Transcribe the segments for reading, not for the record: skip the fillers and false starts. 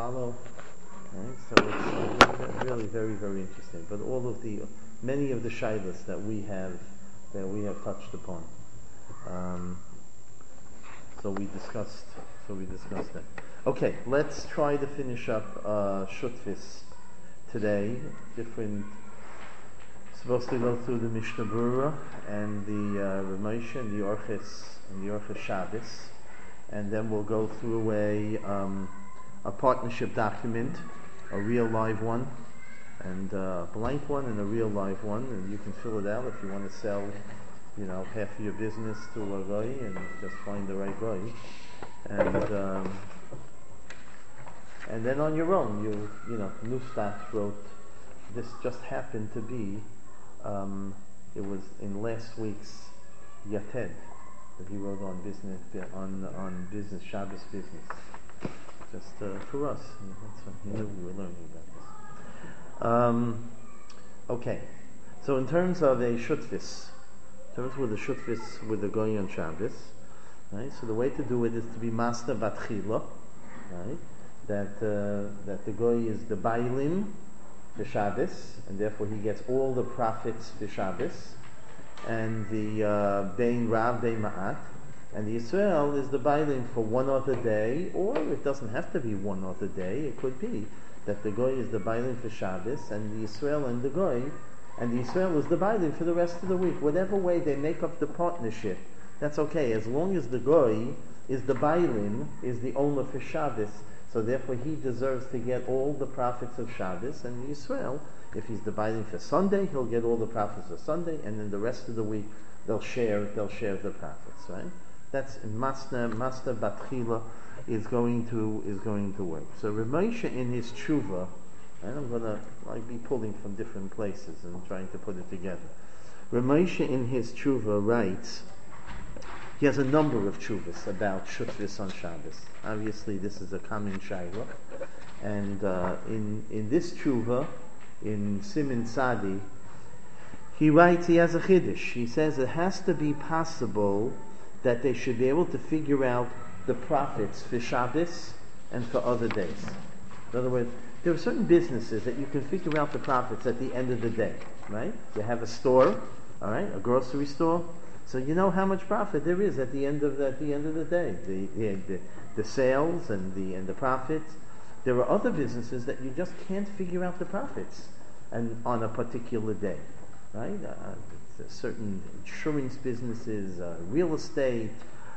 follow. Right? So it's really very, very interesting. But many of the shaylas that we have touched upon. Um, so we discussed that. Okay, let's try to finish up Shutfis today. Supposed to go through the Mishnah Berurah and the Ramosha and the Orches Shabbos, and then we'll go through a partnership document, a real live one, and a blank one, and a real live one, and you can fill it out if you want to sell, half of your business to a guy and just find the right guy, and then on your own, Nustat wrote. This just happened to be. It was in last week's Yated that he wrote on business Shabbos business. Just for us, he knew we were learning about this. Okay, so in terms of a shutfis, with the goy on Shabbos, right? So the way to do it is to be master batchila, right? That the goy is the bailim for Shabbos, and therefore he gets all the profits for Shabbos, and the bein rav bein ma'at, and the Yisrael is the bailim for one other day, or it doesn't have to be one other day. It could be that the goy is the bailim for Shabbos, and the Yisrael and the goy, and the Yisrael is the bailim for the rest of the week. Whatever way they make up the partnership, that's okay, as long as the goy is the bailim, is the owner for Shabbos. So therefore he deserves to get all the profits of Shabbos, and the Yisrael, if he's dividing for Sunday, he'll get all the profits of Sunday, and then the rest of the week they'll share the profits, right? That's Master Batchila is going to work. So Ramosha in his tshuva, and I'm gonna be pulling from different places and trying to put it together. Ramosha in his tshuva writes. He has a number of tshuvas about shutfis on Shabbos. Obviously, this is a common shayla, and in this tshuva, in Simin Sadi, he writes. He has a chiddush. He says it has to be possible that they should be able to figure out the profits for Shabbos and for other days. In other words, there are certain businesses that you can figure out the profits at the end of the day, right? You have a store, all right, a grocery store. So you know how much profit there is at the end of the day, the sales and the profits. There are other businesses that you just can't figure out the profits, and on a particular day, right? Certain insurance businesses, real estate,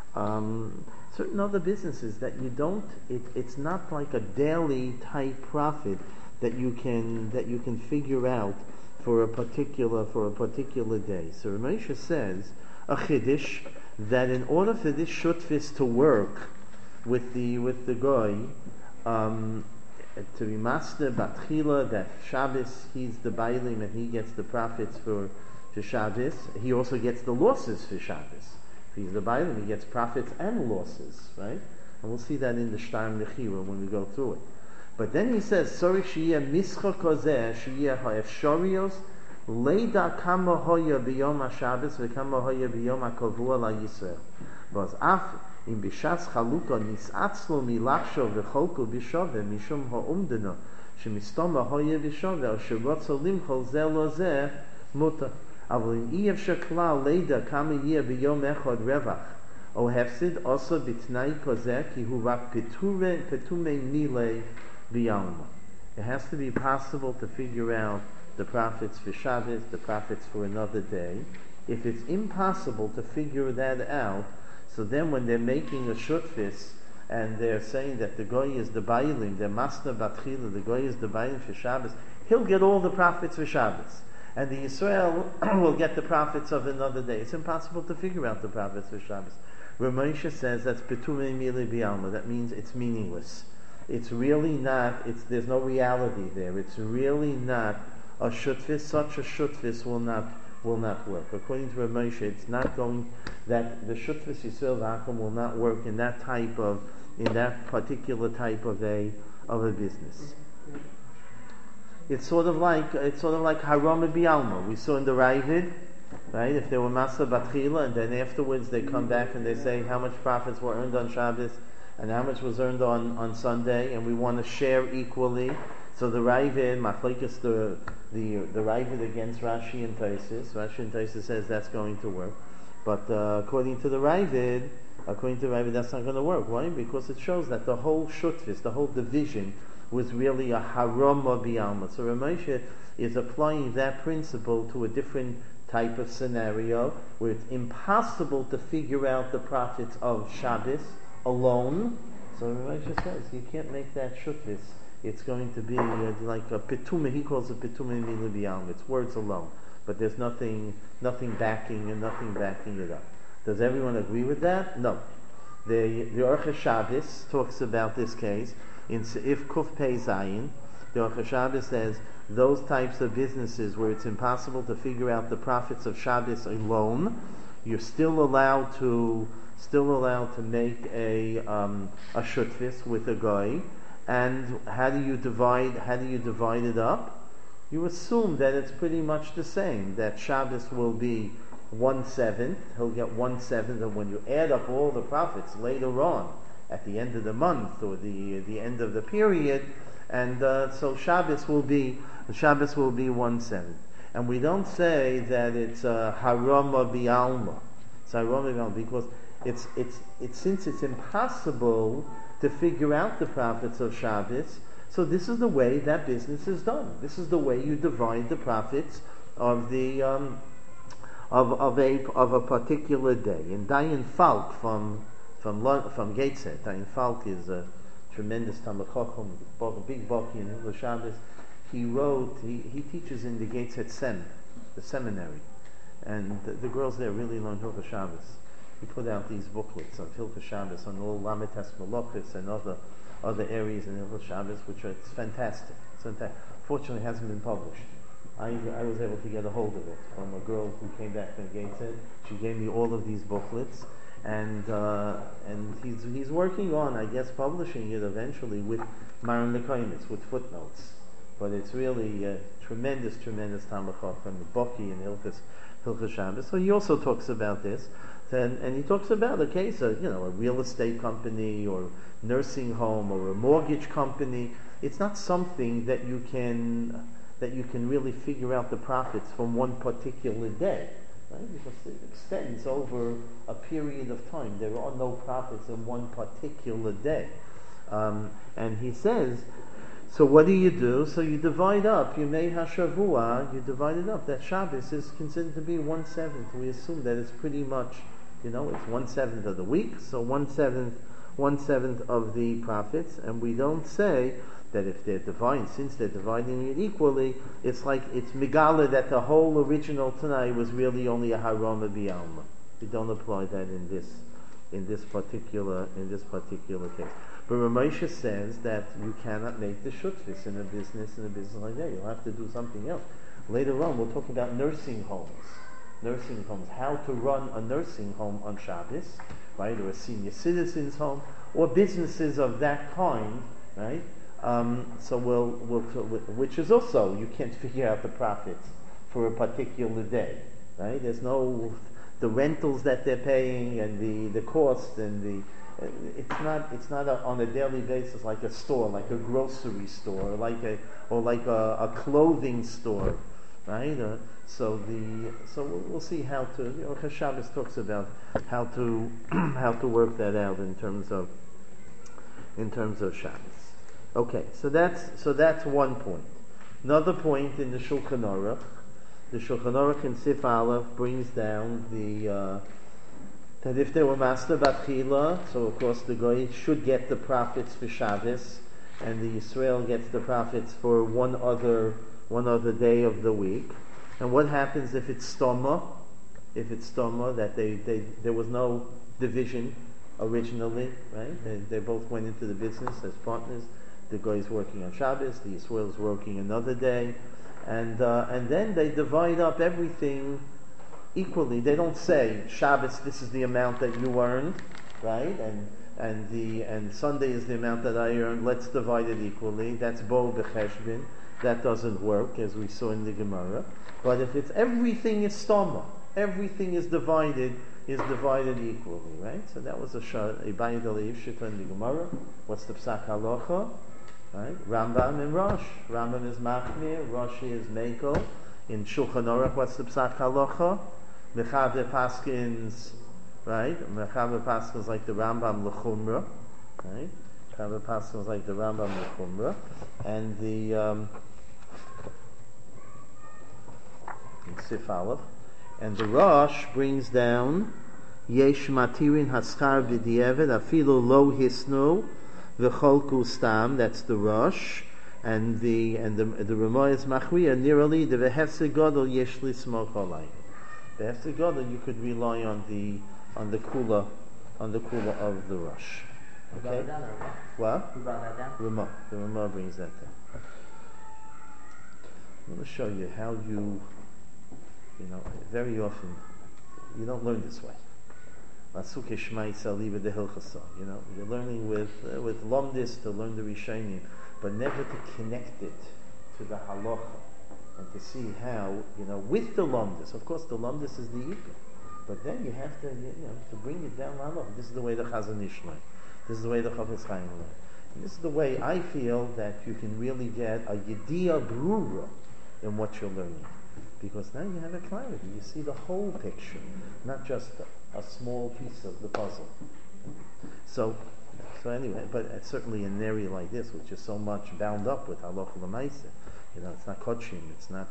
certain other businesses that you don't. It's not like a daily type profit that you can figure out for a particular day. So Ramosha says. A chiddush that in order for this shutfis to work with the goy, to be master batchila, that Shabbos he's the bailim and he gets the profits for Shabbos. He also gets the losses for Shabbos. If he's the bailim, he gets profits and losses, right? And we'll see that in the Shtar Nechira when we go through it. But then he says, "Sorry shiyeh mischa kozeh shiyeh ha'efshorios." Leida kama hoya biyom haShabbos v'kama hoya biyom haKavua laYisrael. V'az af im bishas chaluka nisatzlo milachsho v'cholko b'shove mishum ha'umdeno shemistoma hoya b'shove al sherotzo limchol zeh lo zeh muta. Avol im iyevshar klal leida kama yeh biyom echad revach o hefsid also b'tnai kozeh ki hu rak petume nile b'yalma. It has to be possible to figure out the profits for Shabbos, the profits for another day. If it's impossible to figure that out, so then when they're making a shutfis and they're saying that the goy is the bailim, the master batchila, the goy is the bailim for Shabbos, he'll get all the profits for Shabbos, and the Yisrael will get the profits of another day. It's impossible to figure out the profits for Shabbos. Ramosha says that's betumei mili bialma. That means it's meaningless. It's really not. There's no reality there. It's really not. A shutfis, such a shutfis will not work. According to Ramosha, it's not going that the shutfis Yisrael v'Achim will not work in that particular type of a business. It's sort of like Harama Bialma. We saw in the Ravid, right? If they were Masa Batchila, and then afterwards they come back and they say how much profits were earned on Shabbos, and how much was earned on Sunday, and we want to share equally. So the Ravid, Machlekes, the Ravid against Rashi and Taisus says that's going to work, but according to the Ravid, that's not going to work. Why? Because it shows that the whole shutfis, the whole division, was really a harama b'alma. So Ramosha is applying that principle to a different type of scenario where it's impossible to figure out the profits of Shabbos alone. So Ramosha says you can't make that shutfis. It's going to be like a pituma. He calls it pituma b'alma. It's words alone, but there's nothing backing it up. Does everyone agree with that? No. The Orcha Shabbos talks about this case in Seif Kuf Pei Zayin. The Orcha Shabbos says those types of businesses where it's impossible to figure out the profits of Shabbos alone, you're still allowed to make a shutfis with a goy. And how do you divide it up? You assume that it's pretty much the same. That Shabbos will be 1/7. He'll get 1/7, and when you add up all the profits later on, at the end of the month or the end of the period, and so Shabbos will be 1/7. And we don't say that it's harama bi'alma. It's harama bi'alma because it's since it's impossible to figure out the profits of Shabbos. So this is the way that business is done. This is the way you divide the profits of the of a particular day. And Dayan Falk from Gateshead. Dayan Falk is a tremendous Talmid Chacham, a big baki in Hilchos Shabbos. He teaches in the Gateshead the seminary, and the girls there really learn Hilchos Shabbos. He put out these booklets of Hilchos Shabbos on all Lametes Malachis and other areas in Hilchos Shabbos, it's fantastic. Fortunately, it hasn't been published. I was able to get a hold of it from a girl who came back from Gateshead. She gave me all of these booklets, and he's working on, I guess, publishing it eventually with Maran Lekaimis, with footnotes. But it's really a tremendous Talmid Chacham, the Baki in Hilchos Shabbos. So he also talks about this. And he talks about a case of, a real estate company or nursing home or a mortgage company. It's not something that you can really figure out the profits from one particular day, right? Because it extends over a period of time. There are no profits in one particular day. And he says, so what do? So you divide up. You made Hashavua, you divide it up. That Shabbos is considered to be 1/7. We assume that it's pretty much, it's 1/7 of the week, so 1/7 of the profits, and we don't say that if they're dividing, since they're dividing it equally, it's like it's migala that the whole original tonight was really only a harama bi'alma. We don't apply that in this particular case. But Ramosha says that you cannot make the shutfis in a business like that. You'll have to do something else. Later on, we'll talk about nursing homes, how to run a nursing home on Shabbos, right, or a senior citizens home, or businesses of that kind, right? So which is also, you can't figure out the profits for a particular day, right? There's the rentals that they're paying and the cost and it's not on a daily basis like a store, like a grocery store, or like a clothing store, right? So we'll see how to. Shabbos talks about how to work that out in terms of Shabbos. Okay, so that's one point. Another point in the Shulchan Aruch. The Shulchan Aruch in Sif Aleph brings down that if they were master batchila, so of course the goy should get the profits for Shabbos, and the Yisrael gets the profits for one other day of the week. And what happens if it's stoma? If it's stoma, that there was no division originally, right? They both went into the business as partners. The guy is working on Shabbos, the Yisrael is working another day, and then they divide up everything equally. They don't say Shabbos, this is the amount that you earned, right? And Sunday is the amount that I earned. Let's divide it equally. That's bo b'cheshbin. That doesn't work, as we saw in the Gemara. But if it's everything is stoma, everything is divided is divided equally, right? So that was a Bayit Aliv Shita in the Gemara. What's the Psak Halacha? Right? Rambam and Rosh. Rambam is Machmir, Rosh is Mekel. In Shulchan Aruch, what's the Psak Halacha? Mechaber Paskins, right? Mechaber Paskins like the Rambam L'chumra, right? Mechaber Paskins like the Rambam L'chumra, and the in Sif Aleph, and the Rosh brings down Yesh Matirin Haschar B'di'eved Afilu Lo Hisnu V'Cholku Stam. That's the Rosh, and the Ramah is Machriya Nirali the Vehefse Gadol Yesh Lismok Alay. The Hefse Gadol you could rely on the kula of the Rosh. Okay. What? Who brought that down? Ramah. The Ramah brings that down. I'm going to show you how very often you don't learn this way. You're learning with Lomdis to learn the Rishonim, but never to connect it to the halacha and to see how, with the Lomdis. Of course, the Lomdis is the Ikar, but then you have to, to bring it down halacha. This is the way the Chazon Ish learned. This is the way the Chafetz Chaim learned. And this is the way I feel that you can really get a Yediyah Brura in what you're learning. Because now you have a clarity. You see the whole picture, not just a small piece of the puzzle. So anyway, but certainly in an area like this, which is so much bound up with halacha l'maaseh, it's not kodshim, it's not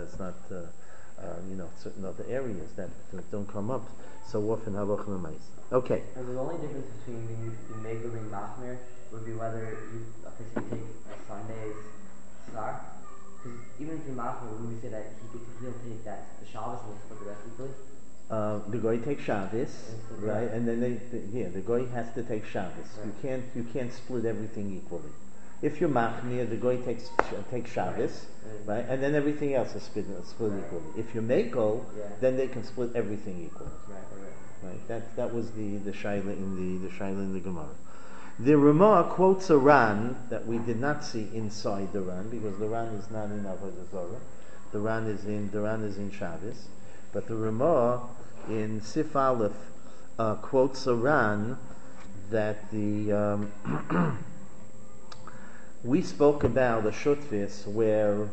certain other areas that don't come up so often halacha l'maaseh. Okay. And the only difference between the Megillah and Machmir would be whether you officially take a Sunday's Sar. Because even if you're Machmir, when we say that he'll take that the Shabbos and for the rest equally. The goy takes Shabbos, right? And then the goy has to take Shabbos. Right. You can't split everything equally. If you're Machmir, the goy takes Shabbos, right? And then everything else is split equally. If you're Mekel, then they can split everything equally. Right. That was the shaila in the Gemara. The Ramah quotes a Ran that we did not see inside the Ran because the Ran is not in Avodah Zarah. The Ran is in Shabbos, but the Ramah in Sif Aleph quotes a Ran that the we spoke about a shutfis where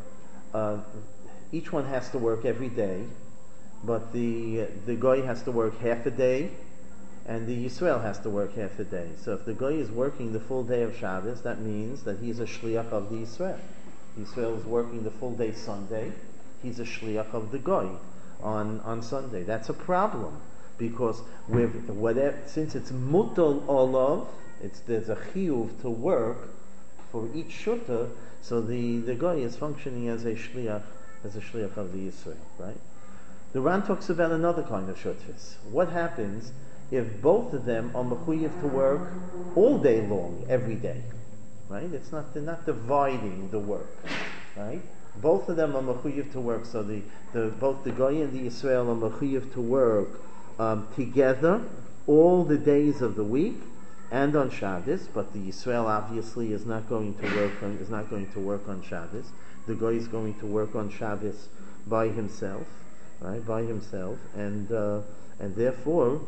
each one has to work every day, but the goy has to work half a day, and the Yisrael has to work half a day. So if the goy is working the full day of Shabbos, that means that he's a shliach of the Yisrael. Yisrael is working the full day Sunday. He's a shliach of the goy on Sunday. That's a problem because since it's mutal olav, there's a chiyuv to work for each shutta. So the goy is functioning as a shliach of the Yisrael, right? The Ran talks about another kind of shutfis. What happens if both of them are mechuyev to work all day long, every day? Right? They're not dividing the work, right? Both of them are mechuyev to work, so both the goy and the Yisrael are mechuyev to work together all the days of the week and on Shabbos. But the Yisrael obviously is not going to work on Shabbos. The goy is going to work on Shabbos by himself, right? By himself, and therefore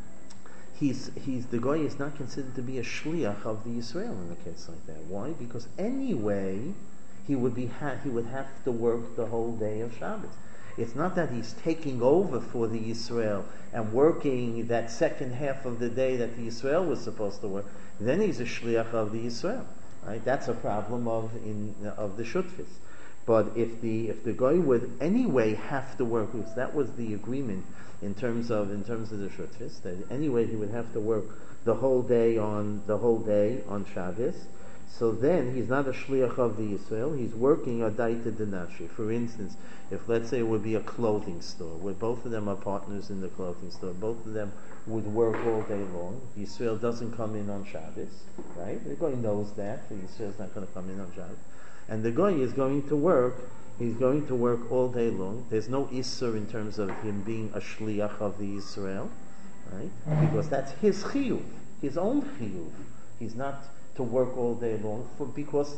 the goy is not considered to be a shliach of the Yisrael in a case like that. Why? Because anyway he would have to work the whole day of Shabbos. It's not that he's taking over for the Yisrael and working that second half of the day that the Yisrael was supposed to work. Then he's a shliach of the Yisrael. Right? That's a problem of the shutfis. But if the goy would anyway have to work, because that was the agreement in terms of the shutfis, that anyway he would have to work the whole day on Shabbos. So then he's not a shliach of the Yisrael. He's working a daita denashi. For instance, if let's say it would be a clothing store where both of them are partners in the clothing store, both of them would work all day long. Yisrael doesn't come in on Shabbos, right? The goy knows that. The Yisrael's not going to come in on Shabbos. And the goy is going to work. He's going to work all day long. There's no issur in terms of him being a shliach of the Yisrael, right? Because that's his chiyuv, his own chiyuv. He's not to work all day long because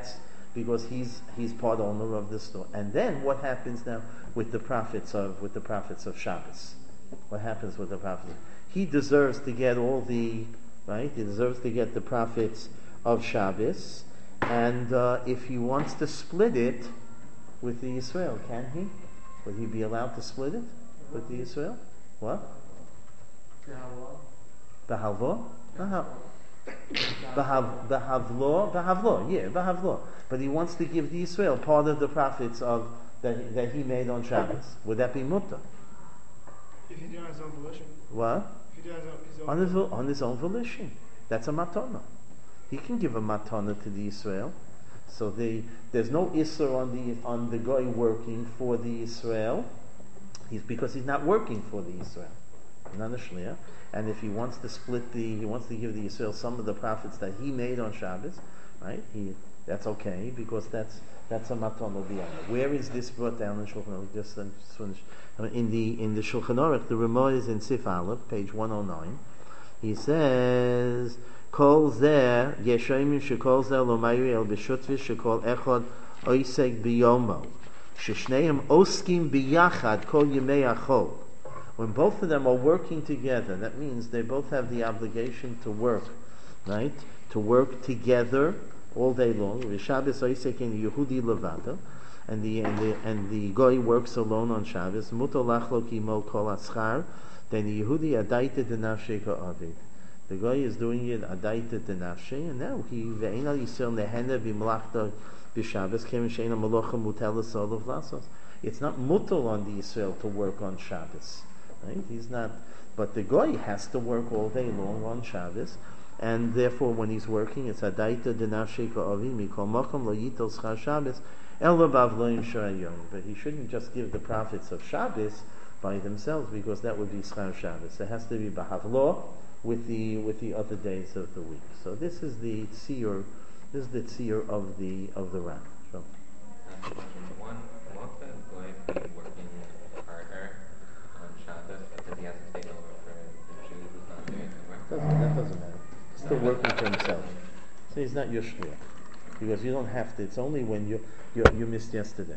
he's part owner of the store. And then what happens now with the profits of Shabbos? What happens with the profits? He deserves to get all the, right? He deserves to get the profits of Shabbos, and if he wants to split it with the Yisrael, can he? Would he be allowed to split it with the Yisrael? What? Behavlo? Behavlo. But he wants to give the Yisrael part of the profits of that he made on Shabbos. Would that be mutter? If he did it on his own volition. What? If he did it On his own volition. That's a matana. He can give a matana to the Yisrael. So there's no isser on the guy working for the Yisrael. Because he's not working for the Yisrael. Not a shliach. And if he wants to he wants to give the Yisrael some of the profits that he made on Shabbos, right? That's okay because that's a matana biyama. Where is this brought down in Shulchan Aruch? Just finish. In the Shulchan Aruch, the Ramah is in Sif Aleph, page 109. He says, "Kol zeh yeshayim shekol zeh lo mayri el b'shutvis shekol echad oiseg biyomo sheshneim oskim biyachad kol yemei achol." When both of them are working together, that means they both have the obligation to work, right? To work together all day long. Shabbos oisek in Yehudi levado, and the goy works alone on Shabbos. Muto lachlo kimo kol aschar. Then the Yehudi adaita denafshe ka'avid. The guy is doing it adaita denafshe, and now he ve'ena yisrael nehena b'mlachta b'Shabbos kem she'ena malocha mutelas olav lasos. It's not mutal on the Yisrael to work on Shabbos, right? He's not, but the guy has to work all day long on Shabbos, and therefore when he's working, it's adaita denafshe ka'avid mikol makom lo yitel schar Shabbos ela bavloim sh'ayom. But he shouldn't just give the profits of Shabbos by themselves, because that would be schar Shabbos. It has to be bahavlo with the other days of the week. So this is the tziyur. This is the tziyur of the Ran. So. One, won't the goy be working harder on Shabbos because he has to take over for the Jew who's not doing the work? That doesn't matter. He's still working for himself. So he's not your shliach, because you don't have to. It's only when you missed yesterday.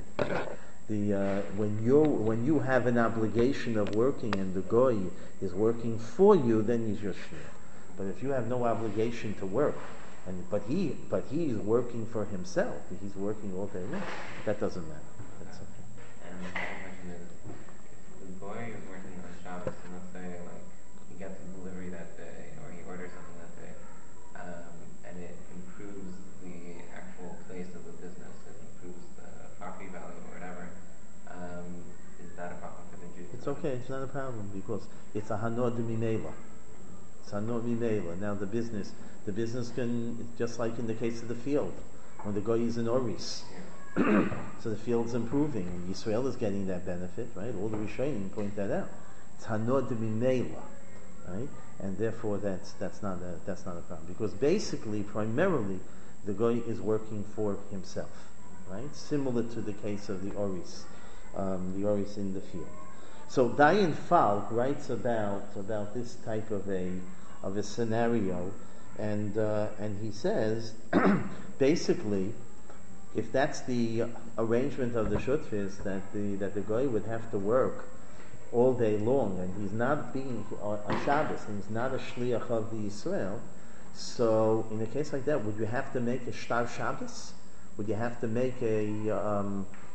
When you have an obligation of working and the goy is working for you, then he's your shliach. But if you have no obligation to work, but he is working for himself, he's working all day long, that doesn't matter. That's okay. And the second question is, if the goy is working on Shabbos, and let's say like he gets a delivery that day, or he orders something that day, and it improves the actual place of the business, it improves the property value or whatever. Is that a problem for the Jews? It's okay, it's not a problem, because it's a hanod mimela. It's hanod mimela. Now the business can, just like in the case of the field, when the guy is in Oris, so the field's improving, and Yisrael is getting that benefit, right? All the Rishonim point that out. It's hanod mimela, right? And therefore that's not a problem, because basically, primarily, the guy is working for himself, right? Similar to the case of the Oris in the field. So Dayan Falk writes about this type of a scenario, and he says basically, if that's the arrangement of the shutfis, that the guy would have to work all day long, and he's not being on Shabbos, and he's not a shliach of the Yisrael. So in a case like that, would you have to make a shtar Shabbos? Would you have to make a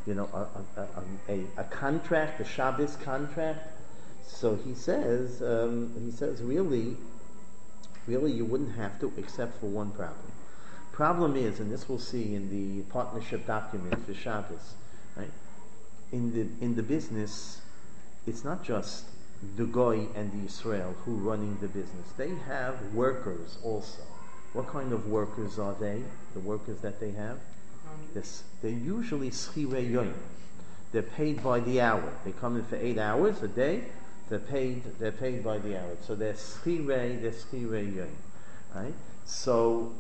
contract, a Shabbos contract? So he says really you wouldn't have to, except for one problem. Problem is, and this we'll see in the partnership document for Shabbos, right? In the business, it's not just the goy and the Yisrael who running the business. They have workers also. What kind of workers are they? The workers that they have? They're usually schirei yoyim. They're paid by the hour. They come in for 8 hours a day. They're paid by the hour. So they're schirei yoyim, right? So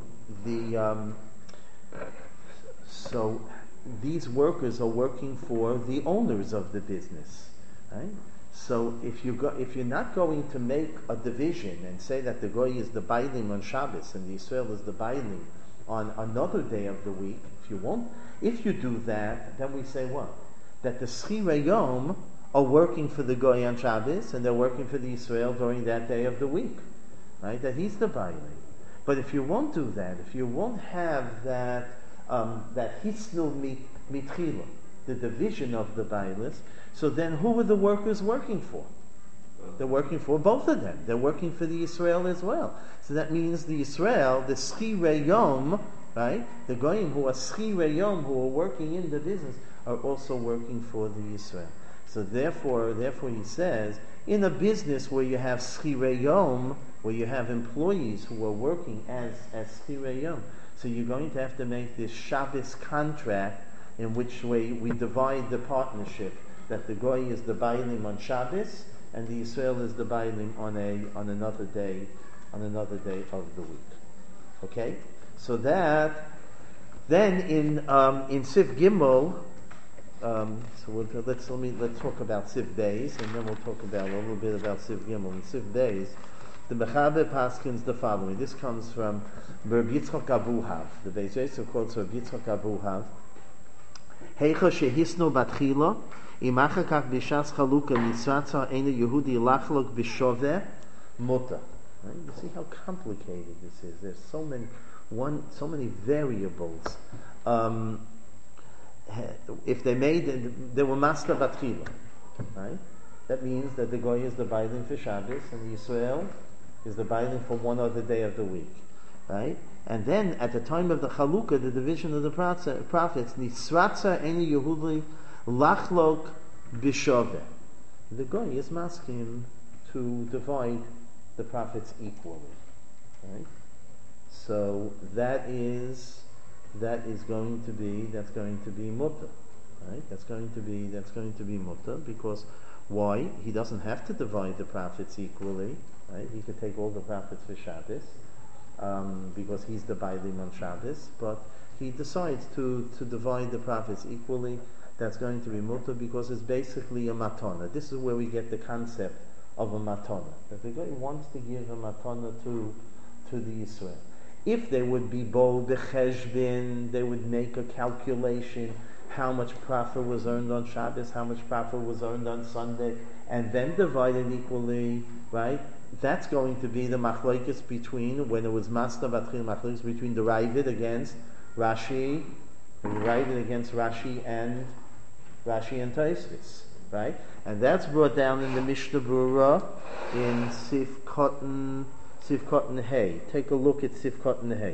these workers are working for the owners of the business, right? So if you're not going to make a division and say that the goy is the bailing on Shabbos and the Yisrael is the bailing on another day of the week, if you do that, then we say what? That the schirei yom are working for the Goy on Shabbos, and they're working for the Israel during that day of the week, right? That he's the Bailing. But if you won't do that, if you won't have that Hisnu Mitchila, the division of the Bailis, so then who are the workers working for? They're working for both of them. They're working for the Israel as well. So that means the Israel, the Schirei Yom, right? The Goyim who are Schirei Yom, who are working in the business, are also working for the Israel. So therefore he says, in a business where you have Schirei Yom, where you have employees who are working as Schirei Yom, so you're going to have to make this Shabbos contract in which way we divide the partnership, that the Goy is the Bailim on Shabbos, and the Israel is the Bailim on another day of the week. Okay? So that, then in Siv Gimel, let's talk about Siv Beis, and then we'll talk about a little bit about Siv Gimel. In Siv Beis, the Mechaber paskins the following. This comes from Rabbi Yitzchak Abuhav. The Beis Yosef quotes Rabbi Yitzchak Abuhav. Heicha shehisnu batchila, imachar kach b'shas chaluka nitzratza ena Yehudi lachlok b'shoveh muta. You see how complicated this is. There's so many variables. If they were master batchila, right? That means that the Goy is the Bailing for Shabbos, and the Israel is the Bailing for one other day of the week, right? And then at the time of the Chalukah, the division of the prophets, Nisratza eni Yehudi lachlok b'shoveh. The Goy is masking to divide the prophets equally, right? So that's going to be mutter, right? That's going to be mutter, because why? He doesn't have to divide the prophets equally, right? He could take all the prophets for Shabbos, because he's the Bailim on Shabbos, but he decides to divide the prophets equally. That's going to be mutter, because it's basically a matana. This is where we get the concept of a matana, that the guy wants to give a matana to the Israel. If they would be bo b'cheshbin, they would make a calculation how much profit was earned on Shabbos, how much profit was earned on Sunday, and then divide it equally, right? That's going to be the machlokes between, when it was master batchil machlokes between the Ravid against Rashi, when you write it against Rashi and Tosfos, right? And that's brought down in the Mishnah Berurah in Sif Cotton Hay. Take a look at Sif Cotton Hay.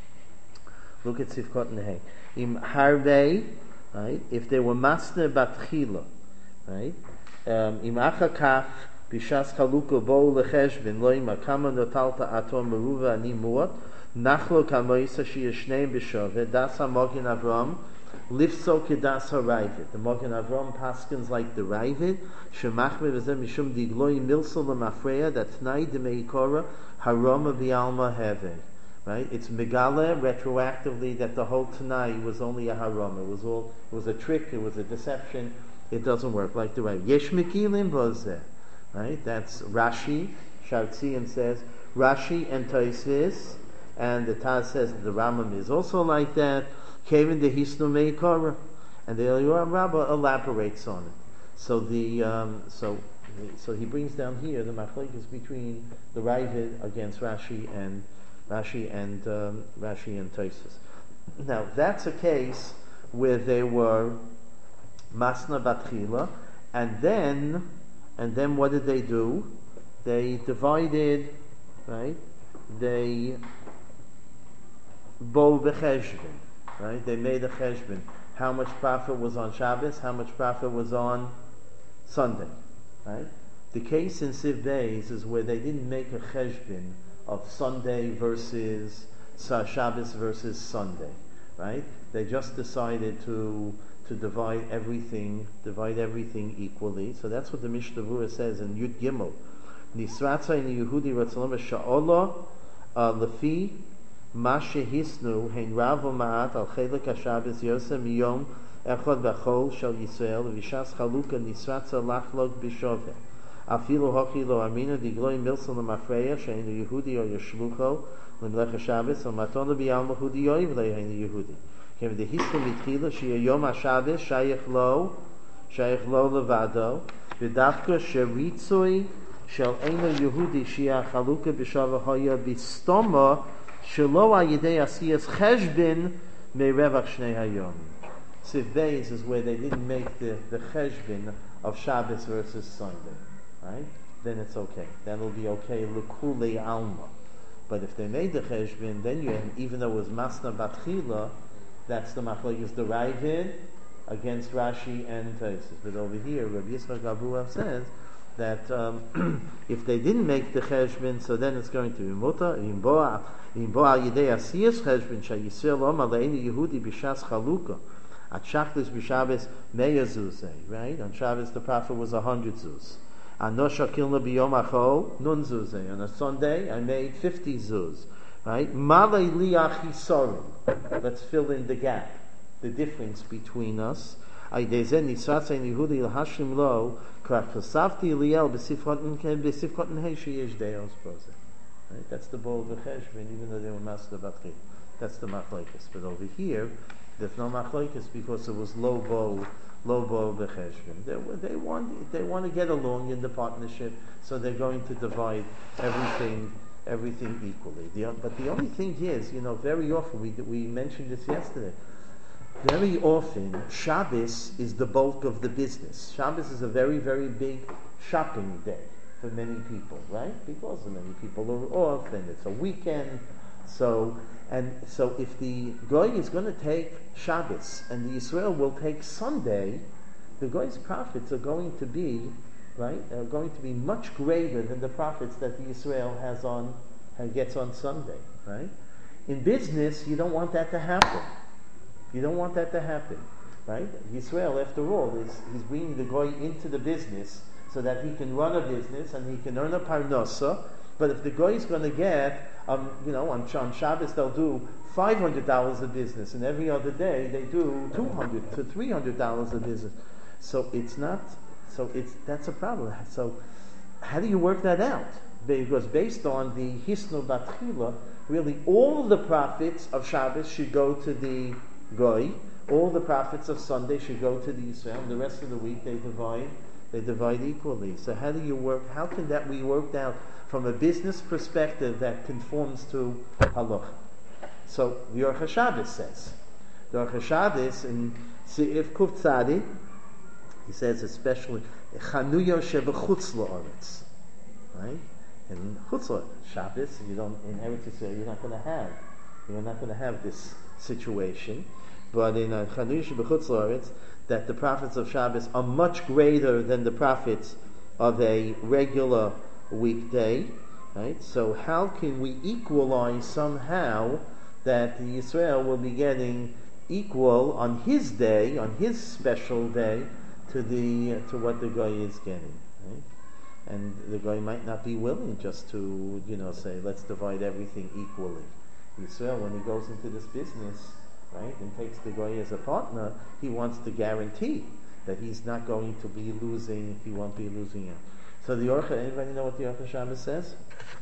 Look at Sif Cotton Hay. Im Harvei, right? If they were master batchila, right? Im achakach b'shas chaluka bo lecheshbin lo ima kama notalta atom meruva ani muat nachlo kamoisa sheyeshneim b'shoveh dasa Mogen Avram lifso kedas ha'rayvid. The Mogen Avram paskins like the Rayvid shemachme v'zeh mishum digloi milso lemafreya that's tnai demeikora haroma v'alma heve. Right? It's megale retroactively that the whole Tanai was only a haram. It was a trick. It was a deception. It doesn't work like the right. Yesh mekilim bozeh. Right? That's Rashi. Shartzian says Rashi and Tosfos, and the Taz says the Rambam is also like that. Kevin the Hisnu Meikara, and the Eliyahu Rabbah elaborates on it. So so he brings down here the machlokes between the Ravid against Rashi and Tosfos. Now that's a case where they were masna batchila, and then what did they do? They divided, right? They bo b'cheshbin, right? They made a cheshbin. How much profit was on Shabbos? How much profit was on Sunday? Right? The case in Siv Beis is where they didn't make a cheshbin of Sunday versus Shabbos versus Sunday, right? They just decided to divide everything equally. So that's what the Mishnah Berurah says in Yud Gimel. Nisratza in Yehudi Ratzalom Sha'olah Lefi Ma Shehisnu Hein Rav Ma'at Al Chelek HaShabbos Yosem Miyom Echad B'Chol Shel Yisrael V'Shas Chaluka Nisratza Lachlok B'Shoveh Afilu hochi lo amina digloi milson lemafreya sheinu Yehudi or Yeshlucho lemlech HaShabbos or matona b'yalma hudi yoiv leheinu Yehudi. Kem dehislu mitchila sheyom HaShabbos shayich lo Shaykh lo levado, v'dafka sheritzoi shel eino Yehudi shia chaluka b'shava haya b'stoma shelo ayidei asiyas cheshbin me'revach shnei hayom. Siv Beis is where they didn't make the cheshbin of Shabbos versus Sunday, right? Then it's okay. That'll be okay. L'kulei alma. But if they made the cheshbin, then even though it was masna batchila, that's the machlokes the Ravid against Rashi and Tosfos. But over here, Rabbi Yitzchak Abuhav says that if they didn't make the cheshbin, so then it's going to be muta. Im boa yidei asiyas cheshbin shayisrael om aleinu Yehudi b'shas chalukah at shachlis b'Shabbos meya zuzei. Right on Shabbos the prophet was 100 zuz. Anosha kilna biyom achol nun zuzei. On a Sunday I made 50 zuz. Right? Malei liach hisorim. Let's fill in the gap, the difference between us. Right? That's the ball of the cheshbon, even though they were master batchil. That's the machlokes. But over here, there's no machlokes because it was low bow b'cheshbon. They want to get along in the partnership, so they're going to divide everything equally. But the only thing is, very often we mentioned this yesterday. Very often, Shabbos is the bulk of the business. Shabbos is a very, very big shopping day for many people, right? Because many people are off, and it's a weekend. So if the Goy is going to take Shabbos and the Yisrael will take Sunday, the Goy's profits are going to be, right? Are going to be much greater than the profits that the Yisrael gets on Sunday, right? In business, you don't want that to happen. You don't want that to happen, right? Yisrael, after all, he's bringing the Goy into the business so that he can run a business and he can earn a parnasa. But if the Goy is going to get, on Shabbos they'll do $500 of business, and every other day they do $200 to $300 of business. That's a problem. So how do you work that out? Because based on the Hisnu Batchila, really all the profits of Shabbos should go to the Goy, all the profits of Sunday should go to the Yisrael, and the rest of the week they divide equally. So how can that be worked out from a business perspective that conforms to halacha? So the Aruch HaShabbos says, the Aruch HaShabbos in Seif Kuf Tzadi, he says especially Chanuyo shebechutz la'aretz, right? In Chutz Shabbos, in Eretz Yisrael, you're not going to have this situation. But in Chanuyo shebechutz la'aretz, that the profits of Shabbos are much greater than the profits of a regular weekday, right? So how can we equalize somehow that the Yisrael will be getting equal on his day, on his special day, to what the Goy is getting, right? And the Goy might not be willing just to, say, let's divide everything equally. Yisrael, when he goes into this business, right, and takes the Goy as a partner, he wants to guarantee that he's not going to be losing, he won't be losing it. So the Aruch, anybody know what the Aruch HaShabbos says?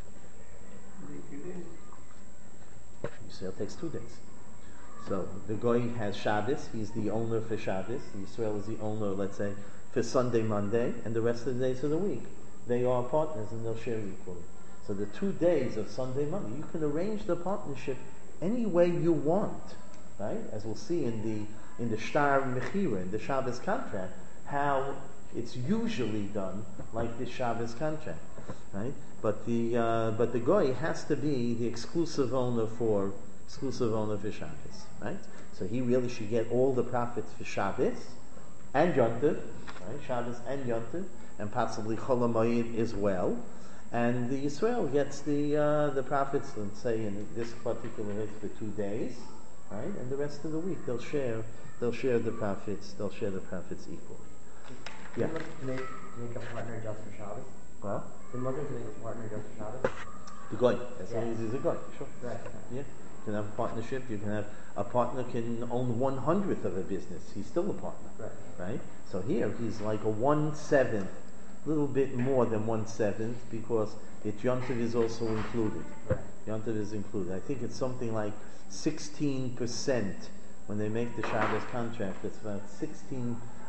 Yisrael takes 2 days. So the Goy has Shabbos, he's the owner for Shabbos, Yisrael is the owner, let's say, for Sunday, Monday, and the rest of the days of the week. They are partners and they'll share equally. So the 2 days of Sunday, Monday, you can arrange the partnership any way you want, right? As we'll see in the Shtar Mechira, in the Shabbos contract, how it's usually done like the Shabbos contract, right? But the Goy has to be the exclusive owner for Shabbos, right? So he really should get all the profits for Shabbos and Yontiv, right? Shabbos and Yontiv, and possibly Chol HaMoed as well. And the Yisrael gets the profits, let's say in this particular case for 2 days, right? And the rest of the week they'll share the profits equally. Yeah. To make a partner just for Shabbos? Well, The mother to make a partner just for Shabbos? the Goy, as long as he's a Goy, sure. Right. Yeah. You can have a partnership. You can have a partner can own 1/100th of a business. He's still a partner, right? So here he's like a 1/7, a little bit more than 1/7, because Yontiv is also included. Right. Yontiv is included. I think it's something like 16% when they make the Shabbos contract. It's about 16,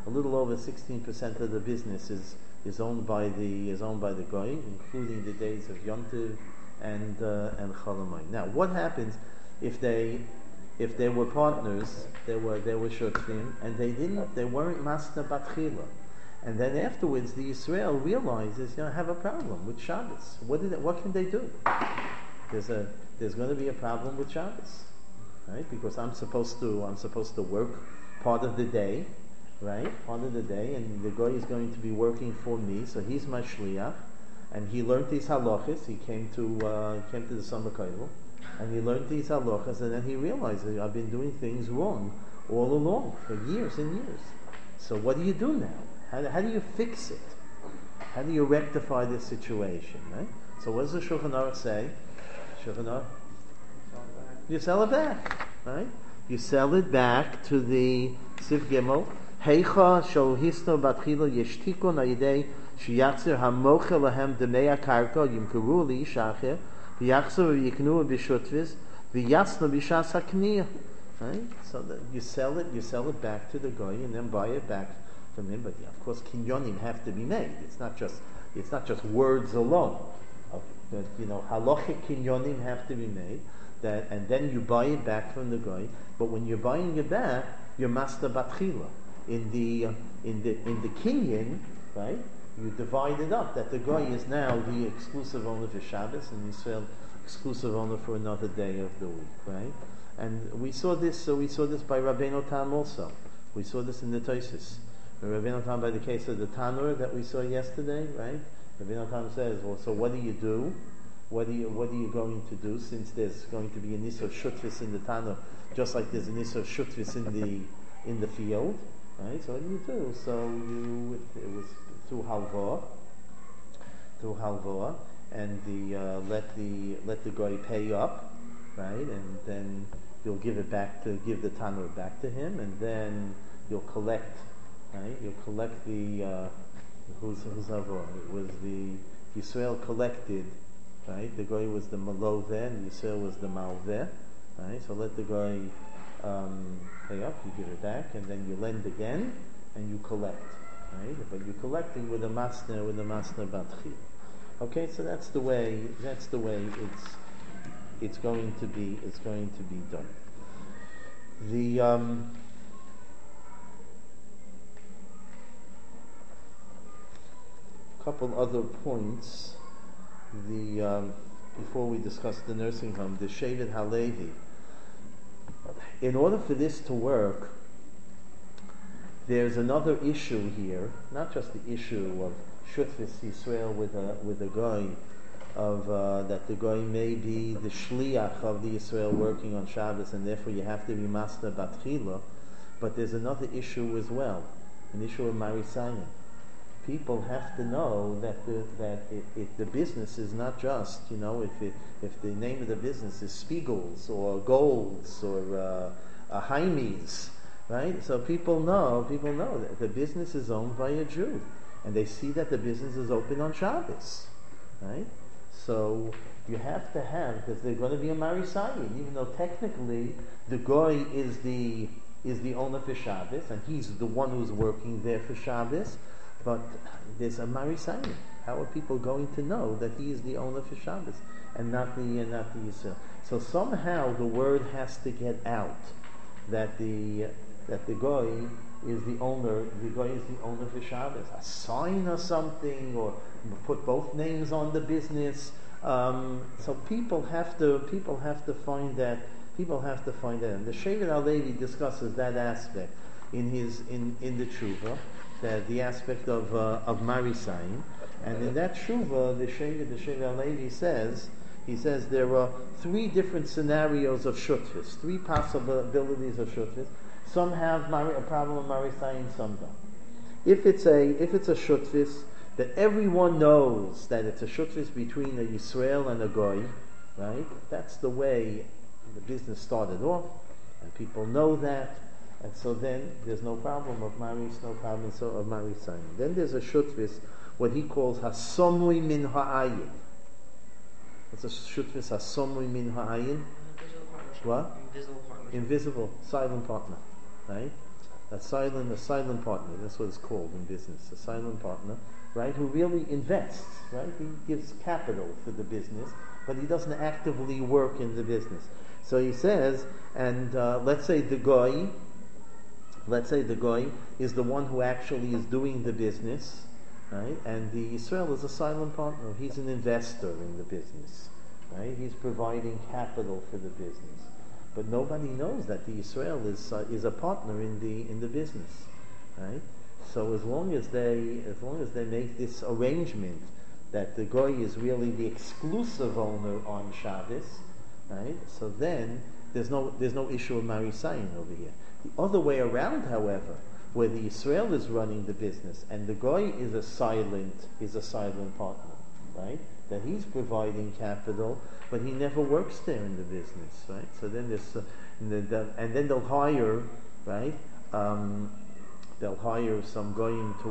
a little over 16% of the business is owned by the goy, including the days of Yom Tov and Chol Hamoed. Now, what happens if they were partners, they were shutfim, and they weren't masna batchila, and then afterwards the Yisrael realizes, have a problem with Shabbos. What can they do? There's going to be a problem with Shabbos, right? Because I'm supposed to work part of the day, right? Part of the day, and the guy is going to be working for me, so he's my shliach, and he learned these halachas. He came to the summer kollel, and he learned these halachas, and then he realized that I've been doing things wrong all along for years and years. So what do you do now? How do you fix it? How do you rectify this situation, right? So what does the Shulchan Aruch say? Shulchan Aruch? You sell it back, right? You sell it back to the Sif Gimel. Heicha shohisno batchila yeshtikon ayidei sheyachzer hamochel lahem demei akarka yimkaru liishacher v'yachzer v'yiknu b'shutvis v'yasno b'shas hakniyah. Right? So that you sell it back to the guy, and then buy it back from him. But of course, kinyonim have to be made. It's not just words alone. Halachic kinyonim have to be made. And then you buy it back from the guy. But when you're buying it back, you're master batchila. In the kinyan, right? You divide it up. That the guy is now the exclusive owner for Shabbos, and Yisrael exclusive owner for another day of the week, right? And we saw this. So we saw this by Rabbeinu Tam also. We saw this in the Tosfos. Rabbeinu Tam, by the case of the Tanur that we saw yesterday, right? Rabbeinu Tam says, well, so what do you do? What are you going to do, since there's going to be a Nisor Shutvis in the Tanur, just like there's a Nisor Shutvis in the field, right? So what do you do? So it was through halva, and let the guy pay up, right? And then you'll give the Tanur back to him, and then you'll collect, right? You'll collect the who's halva? It was the Yisrael collected. Right, the guy was the maloveh, and Yisrael was the malveh. Right, so let the guy pay up, you give it back, and then you lend again, and you collect. Right, but you're collecting with a masner batchil. Okay, so that's the way it's going to be done. The couple other points. Before we discuss the nursing home, the Shevet HaLevi. In order for this to work, there's another issue here, not just the issue of Shutvis Yisrael with a guy, of that the guy may be the shliach of the Yisrael working on Shabbos, and therefore you have to be master batchila, but there's another issue as well, an issue of Marisayin. People have to know that the business is not just, if the name of the business is Spiegels or Golds or Heimies, right? So people know that the business is owned by a Jew, and they see that the business is open on Shabbos, right? So you have to have, because they're going to be a Marisayin, even though technically the goy is the owner for Shabbos, and he's the one who's working there for Shabbos. But there's a Marisayin. How are people going to know that he is the owner for Shabbos and not the Yisrael? So somehow the word has to get out that the guy is the owner. The guy is the owner for Shabbos. A sign or something, or put both names on the business. So people have to find that. People have to find that. And the Shevet HaLevi discusses that aspect in the Tshuva. The aspect of Marisayin, and in that Shuvah, the Shevet HaLevi says there are three different scenarios of Shutvis, three possibilities of Shutvis. Some have a problem with Marisayin, some don't. If it's a Shutvis that everyone knows that it's a Shutvis between a Yisrael and a Goy, right? That's the way the business started off, and people know that. And so then there's no problem of Marisayin. Then there's a Shutvis, what he calls Hasomui min ha'ayin. What's a Shutvis? Hasomui min ha'ayin? What? Invisible partnership. Invisible, silent partner, right? A silent partner. That's what it's called in business. A silent partner, right? Who really invests, right? He gives capital for the business, but he doesn't actively work in the business. So he says, and let's say the goy is the one who actually is doing the business, right? And the Yisrael is a silent partner. He's an investor in the business, right? He's providing capital for the business, but nobody knows that the Yisrael is a partner in the business, right? So as long as they make this arrangement that the goy is really the exclusive owner on Shabbos, right? So then there's no issue of marisayin over here. The other way around, however, where the Yisrael is running the business and the goy is a silent partner, right? That he's providing capital, but he never works there in the business, right? So then there's and then they'll hire, right? They'll hire some goyim to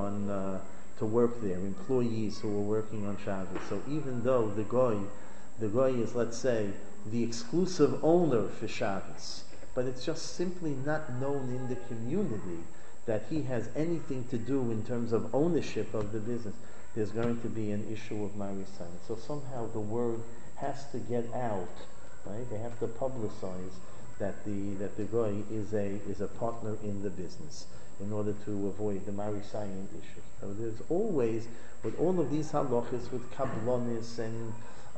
work there, employees who are working on Shabbos. So even though the goy is, let's say, the exclusive owner for Shabbos, but it's just simply not known in the community that he has anything to do in terms of ownership of the business, there's going to be an issue of marisayin. So somehow the word has to get out, right? They have to publicize that the goy is a partner in the business in order to avoid the marisayin issue. So there's always, with all of these halachas, with kablonis and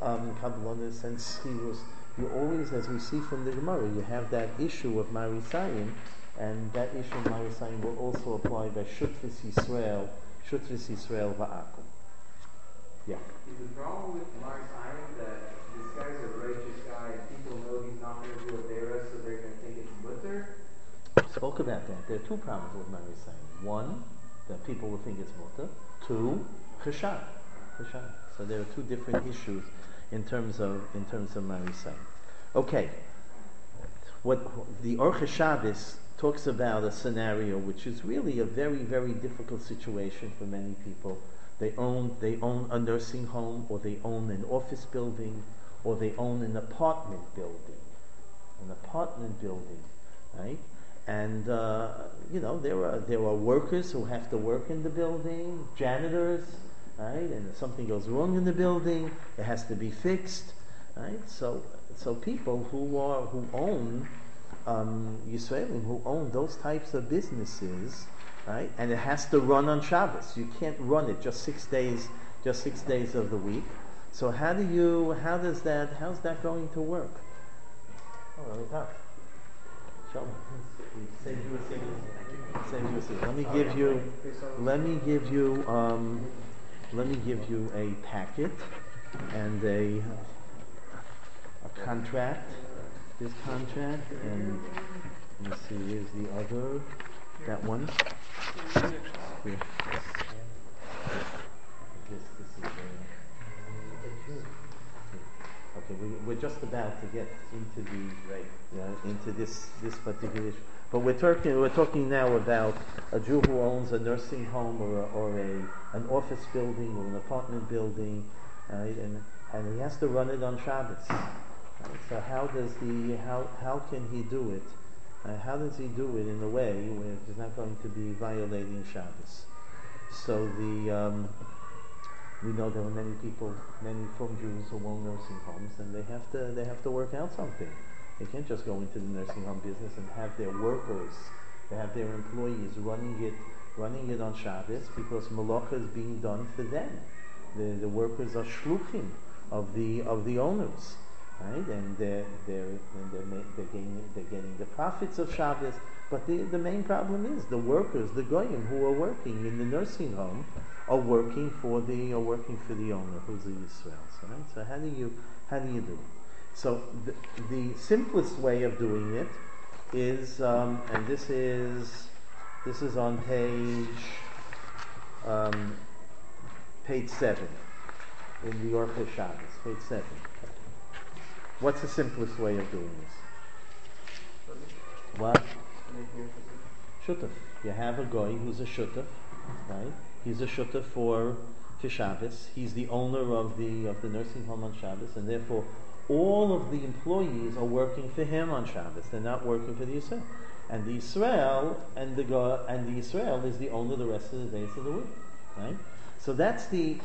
schirus, you always, as we see from the Gemara, you have that issue of marisayin, and that issue of marisayin will also apply by shutvis Yisrael va'akum. Yeah. Is the problem with marisayin that this guy's a righteous guy and people know he's not going to do a beira, so they're going to think it's mutter? Spoke about that. There are two problems with marisayin. One, that people will think it's mutter. Two, cheshad. So there are two different issues in terms of marisayin. Okay, what the Orchei Shabbos talks about a scenario which is really a very, very difficult situation for many people. They own a nursing home, or they own an office building, or they own an apartment building, right? And there are workers who have to work in the building, janitors, right? And if something goes wrong in the building, it has to be fixed, right? So people who own Yisraelim, who own those types of businesses, right? And it has to run on Shabbos. You can't run it just 6 days of the week. So how's that going to work? Oh, really tough. Shalom. Save you a seat. Let me give you a packet and a contract. This contract, and let me see. Here's the other. That one. Here. This is. Okay, we're just about to get into this particular issue. But we're talking now about a Jew who owns a nursing home or an office building or an apartment building, right? And he has to run it on Shabbos. Right? So how can he do it? How does he do it in a way where he's not going to be violating Shabbos? So we know there are many from Jews who own nursing homes, and they have to work out something. They can't just go into the nursing home business and have their workers, they have their employees running it on Shabbos, because malacha is being done for them. The workers are shluchim of the owners, right? And they're getting the profits of Shabbos. But the main problem is the workers, the goyim who are working in the nursing home, are working for the owner, who's the Yisrael. Right? So how do you do it? So the simplest way of doing it is, and this is on page 7 in the Orchei Shabbos, page 7. What's the simplest way of doing this? What? Shutaf. You have a goy who's a shutaf, right? He's a shutaf for Shabbos. He's the owner of the nursing home on Shabbos, and therefore all of the employees are working for him on Shabbos. They're not working for the Yisrael. And the Yisrael and the Yisrael is the owner the rest of the days of the week, right? So that's the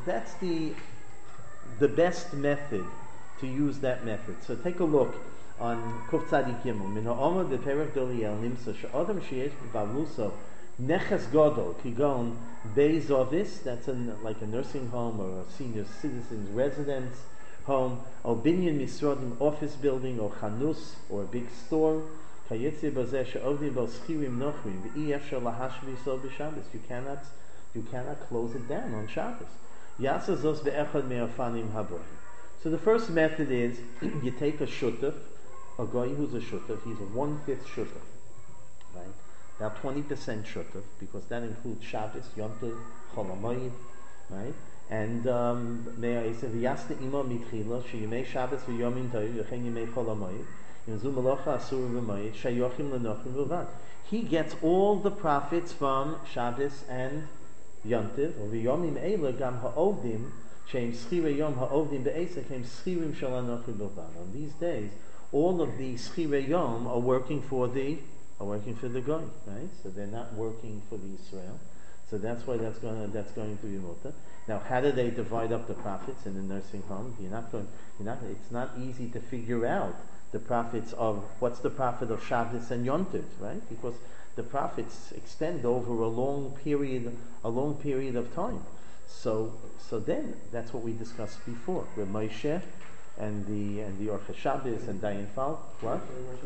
best method to use that method. So take a look on Kuf Tzadik Gimel. Min ha'omer beperek Doliel nimsa she'odam sheyesh b'bavluso neches gadol kigon beis ovis. That's like a nursing home or a senior citizens residence home, or binyan misrodim office building, or chanus or a big store. Kayetze bazeh she'ovdim bo schirim nochrim v'i efshar lahashvi so b'Shabbos. You cannot close it down on Shabbos. Yasa zos be'echad me'afanim haboh. So the first method is you take a shutaf, a guy who's a shutaf, he's a 1/5 shutaf, right? Now 20% shutaf, because that includes Shabbos, Yom Tov, Chol HaMoed, right? And may I say, v'yasne imo mitchila, sheyimei Shabbos v'yomim toiv, v'chein yimei Chol HaMoed, yinzu melocha asur v'moed, shayochim l'nochim v'vad. He gets all the profits from Shabbos and Yom Tov, or v'yomim eila gam ha'ovdim, sheim schirei yom ha'ovdim be'esa, keim schirim shel ha'nochim v'vad. On these days, all of the schirei yom are working for the guy, right? So they're not working for the Israel. So that's why that's going to be mutter. Now, how do they divide up the profits in the nursing home? It's not easy to figure out the profits of what's the profit of Shabbos and Yom Tov, right? Because the profits extend over a long period of time. So then that's what we discussed before. Reb Moshe and the Orchei Shabbos and Dayan Falk. What?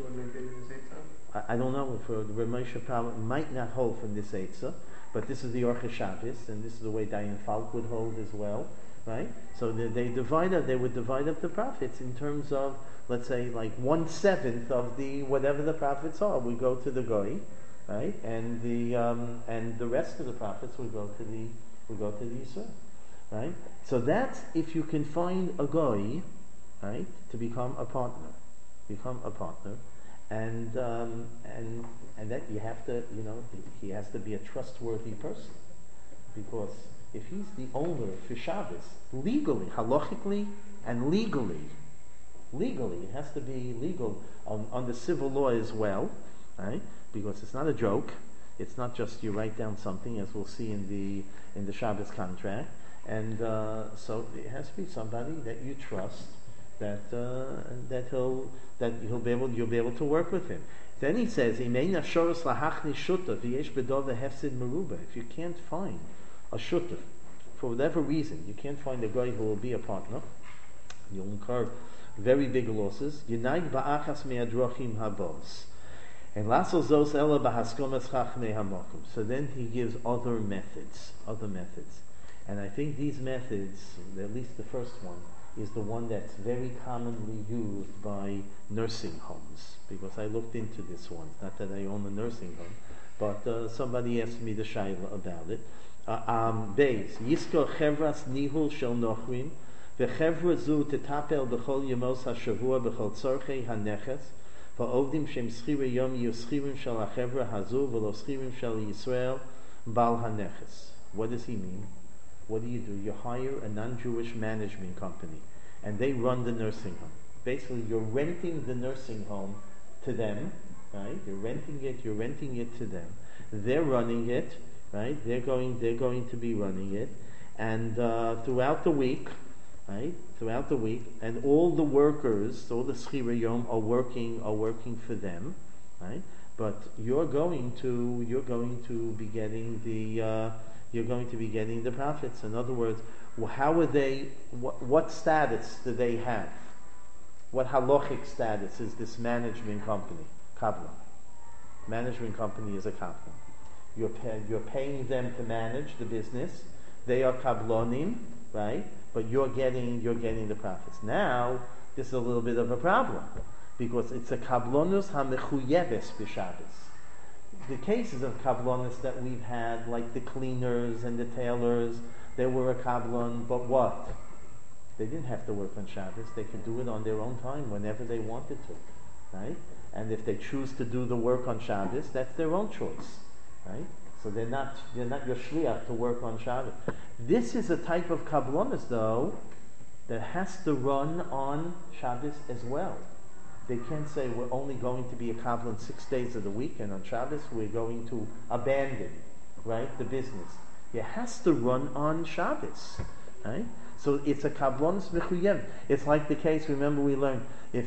I don't know if Reb Moshe probably might not hold from this Eitzah, but this is the Orchei Shabbos, and this is the way Dayan Falk would hold as well, right? So they would divide up the profits in terms of, let's say, like 1/7 of the whatever the profits are. We go to the goy, right? And the rest of the profits will go to the Yisrael, right? So that's if you can find a goy, right, to become a partner, and that you have to, he has to be a trustworthy person, because if he's the owner for Shabbos, legally, halachically, and legally, it has to be legal on the civil law as well, right? Because it's not a joke. It's not just you write down something, as we'll see in the Shabbos contract, and so it has to be somebody that you trust, that you'll be able to work with him. Then he says, if you can't find a shutaf, for whatever reason, you can't find a guy who will be a partner, you'll incur very big losses. Yinaig ba'achas me'adrochim habos. And lasol zos ela b'haskomas chachmei hamokum. So then he gives other methods. And I think these methods, at least the first one, is the one that's very commonly used by nursing homes. Because I looked into this one. Not that I own a nursing home, but somebody asked me the shayla about it. Beis Yisko Chevras Nihul Shel Nochrim VeChevra Zu Tetapel B'chol Yemos HaShavua B'chol Tzorchei HaNeches VaOvdim Shem Schirei Yom Yu Schirim Shel HaChevra Hazu V'lo Schirim Shel Yisrael Bal HaNeches. What does he mean? What do? You hire a non-Jewish management company, and they run the nursing home. Basically, you're renting the nursing home to them, right? You're renting it to them. They're running it, right? They're going to be running it, and throughout the week, and all the workers, all the schirei yom are working for them, right? But you're going to be getting the profits. In other words, how are they? What status do they have? What halachic status is this management company? Kabbalah. Management company is a kabbalah. You're paying them to manage the business. They are kablonim, right? But you're getting the profits. Now, this is a little bit of a problem, because it's a kablonus hamechuyeves b'Shabbos. The cases of kablonus that we've had, like the cleaners and the tailors, they were a kablon, but what? They didn't have to work on Shabbos. They could do it on their own time whenever they wanted to, right? And if they choose to do the work on Shabbos, that's their own choice, right? So they're not your shliach to work on Shabbos. This is a type of kablonus, though, that has to run on Shabbos as well. They can't say we're only going to be a kabbalah 6 days of the week, and on Shabbos we're going to abandon, right, the business. It has to run on Shabbos, right? So it's a kabbalah mechuyev. It's like the case. Remember, we learned the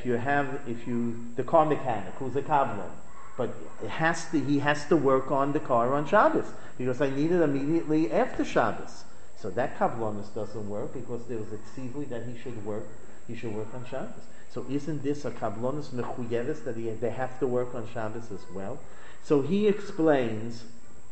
car mechanic who's a kabbalah, but he has to work on the car on Shabbos because I need it immediately after Shabbos. So that kabbalah doesn't work because there was a tzivui that he should work on Shabbos. So isn't this a kablonis mechuyeves that they have to work on Shabbos as well? So he explains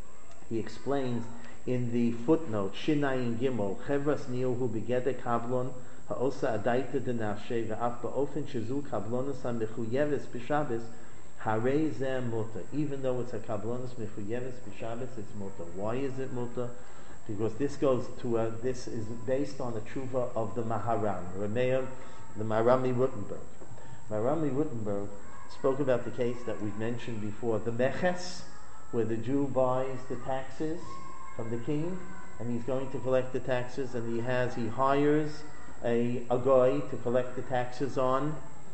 in the footnote, Shinayin Gimel, Chevras Niyohu Begede Kablon, Ha'osa Adaita Denashe, Ve'af Ba'ofen Shezu Kablonis HaMechuyeves B'Shabbos, Harei Zeh Muta. Even though it's a kablonis mechuyeves B'Shabbos, it's muta. Why is it muta? Because this is based on the tshuva of the Maharam, the Marami Rutenberg. Marami Rutenberg spoke about the case that we've mentioned before, the Meches, where the Jew buys the taxes from the king, and he's going to collect the taxes, and he hires a goy to collect the taxes on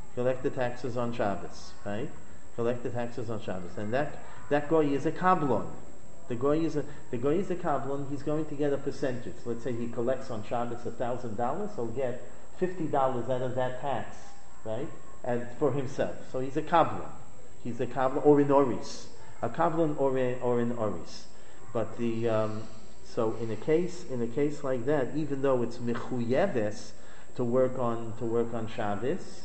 Shabbos, right? Collect the taxes on Shabbos, and that goy is a kablon. The goy is a kablon. He's going to get a percentage. Let's say he collects on Shabbos $1,000. He'll get $50 out of that tax, right? And for himself. So he's a kablon. He's a kablon or in oris. A kablon or in oris. But so in a case like that, even though it's mechuyeves to work on Shabbos,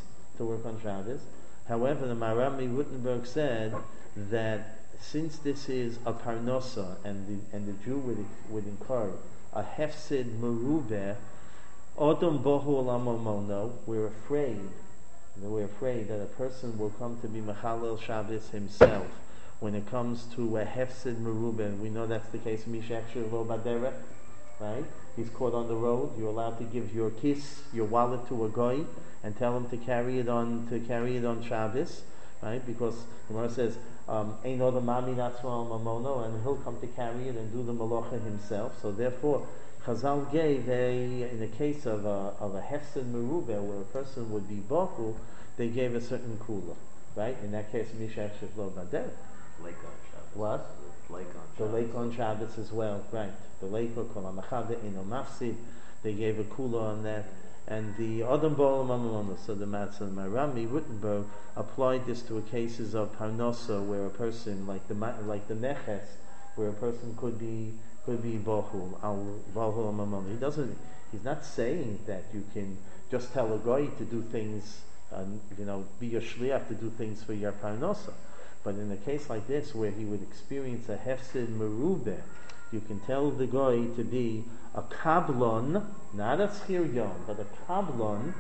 however, the Marami Rutenberg said that since this is a parnosa and the Jew would incur a hefsid merubeh, odom bohu olamomono, we're afraid that a person will come to be mechalel Shabbos himself when it comes to a hefsid merubeh. We know that's the case of Mishach Shirlo Baderech, right? He's caught on the road. You're allowed to give your wallet to a goy and tell him to carry it on Shabbos, right? Because the Gemara says, "Ein odom mami natzral mamono," and he'll come to carry it and do the malacha himself. So therefore, Chazal gave in the case of a hefsid merubeh where a person would be bochul, they gave a certain kula, right? In that case, Mishach Shivlo Bader. Lake on Shabbos. What? Lake on Shabbos. The lake on Shabbos as well, right? The lake of Kol HaMachade Eno Mafsid. They gave a kula on that. And the Adam Bol Mamamama, so the Marami Rutenberg applied this to cases of parnosa where a person, like the Meches, where a person could be Bohul, Bohul Mamamama. He's not saying that you can just tell a guy to do things, be your shliach to do things for your parnosa. But in a case like this, where he would experience a hefsid merubeh, you can tell the guy to be a kablon, not a schir yom, but a kablon,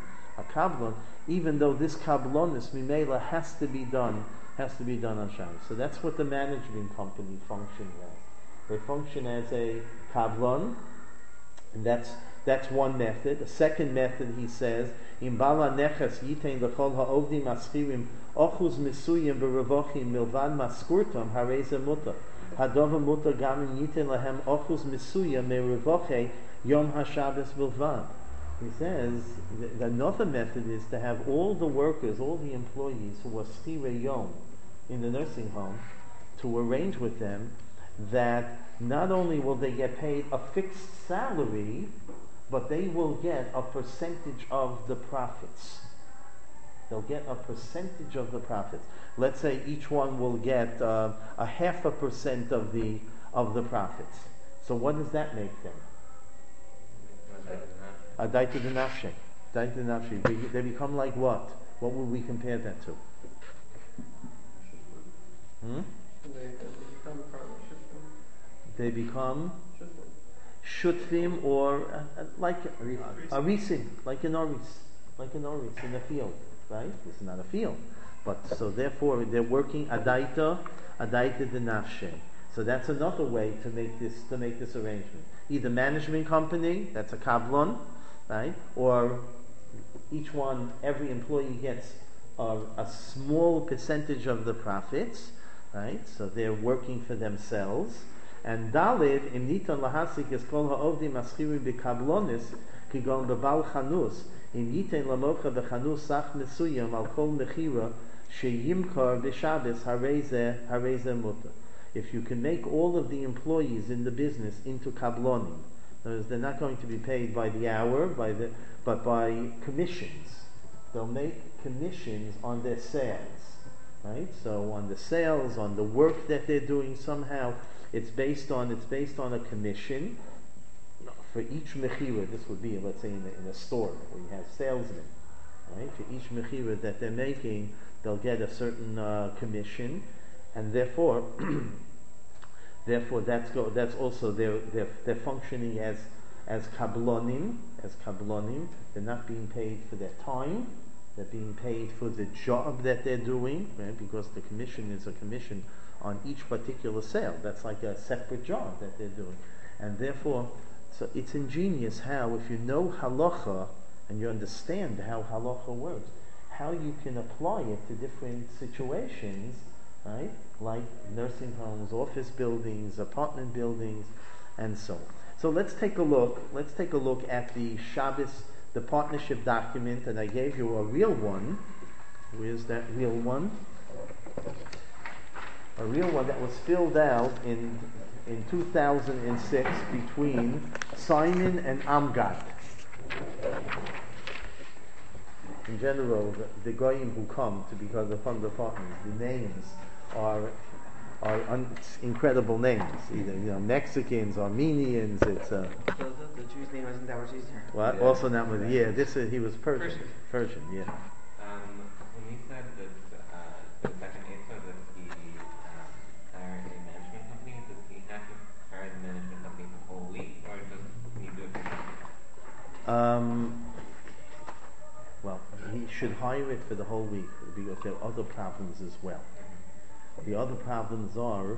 even though this kablonis mimela has to be done on Shabbos. So that's what the management company functions as. They function as a kablon, and that's one method. The second method, he says, in bala neches yitein lechol ha'ovdim aschirim ochuz misuyim berevochim milvad maskurtam hareze muta. Hadova muta gamin yitein lahem ochuz misuyim merevoche yom haShabbos bilvad. He says another method is to have all the workers, all the employees who are schire yom in the nursing home, to arrange with them that not only will they get paid a fixed salary, but they will get a percentage of the profits. They'll get a percentage of the profits. Let's say each one will get a 0.5% of the profits. So what does that make them? A daita denafshe. They become like what? What would we compare that to? They become shutfim, or like arisim, like an oris in a field, right? This is not a field, but so therefore they're working adaita denafshe. So that's another way to make this arrangement. Either management company, that's a kablon, right? Or every employee gets a small percentage of the profits, right? So they're working for themselves. And Dalid, im nitan lahasik es kol ha'ovdim aschirim b'kablonis, כגון בבעל חנוס, אם ייתן למוכר בחנוס סך מסוים על כל מחירה שימכור בשבס, הרי זה מותר. If you can make all of the employees in the business into kablonim, in other words, they're not going to be paid by the hour, but by commissions. They'll make commissions on their sales, right? So on the sales, on the work that they're doing, somehow it's based on a commission. For each mechira, this would be, let's say, in a store where you have salesmen, right? For each mechira that they're making, they'll get a certain commission, and therefore, that's also they're functioning as kablonim. They're not being paid for their time. They're being paid for the job that they're doing, right? Because the commission is a commission on each particular sale. That's like a separate job that they're doing, and therefore, so it's ingenious how, if you know halacha and you understand how halacha works, how you can apply it to different situations, right? Like nursing homes, office buildings, apartment buildings, and so on. So let's take a look. Let's take a look at the Shabbos, the partnership document, and I gave you a real one. Where's that real one? A real one that was filled out in 2006 between Simon and Amgad. In general, the goyim who come to become the partners, the names are incredible names. Either Mexicans, Armenians. It's So the Jew's name wasn't that what she's here? what? Yeah. Also not with he was Persian. Persian, yeah. When you said that the second Eitzah that he hired a management company, does he have to hire the management company the whole week, or can he do it for Well, he should hire it for the whole week because there are other problems as well. The other problems are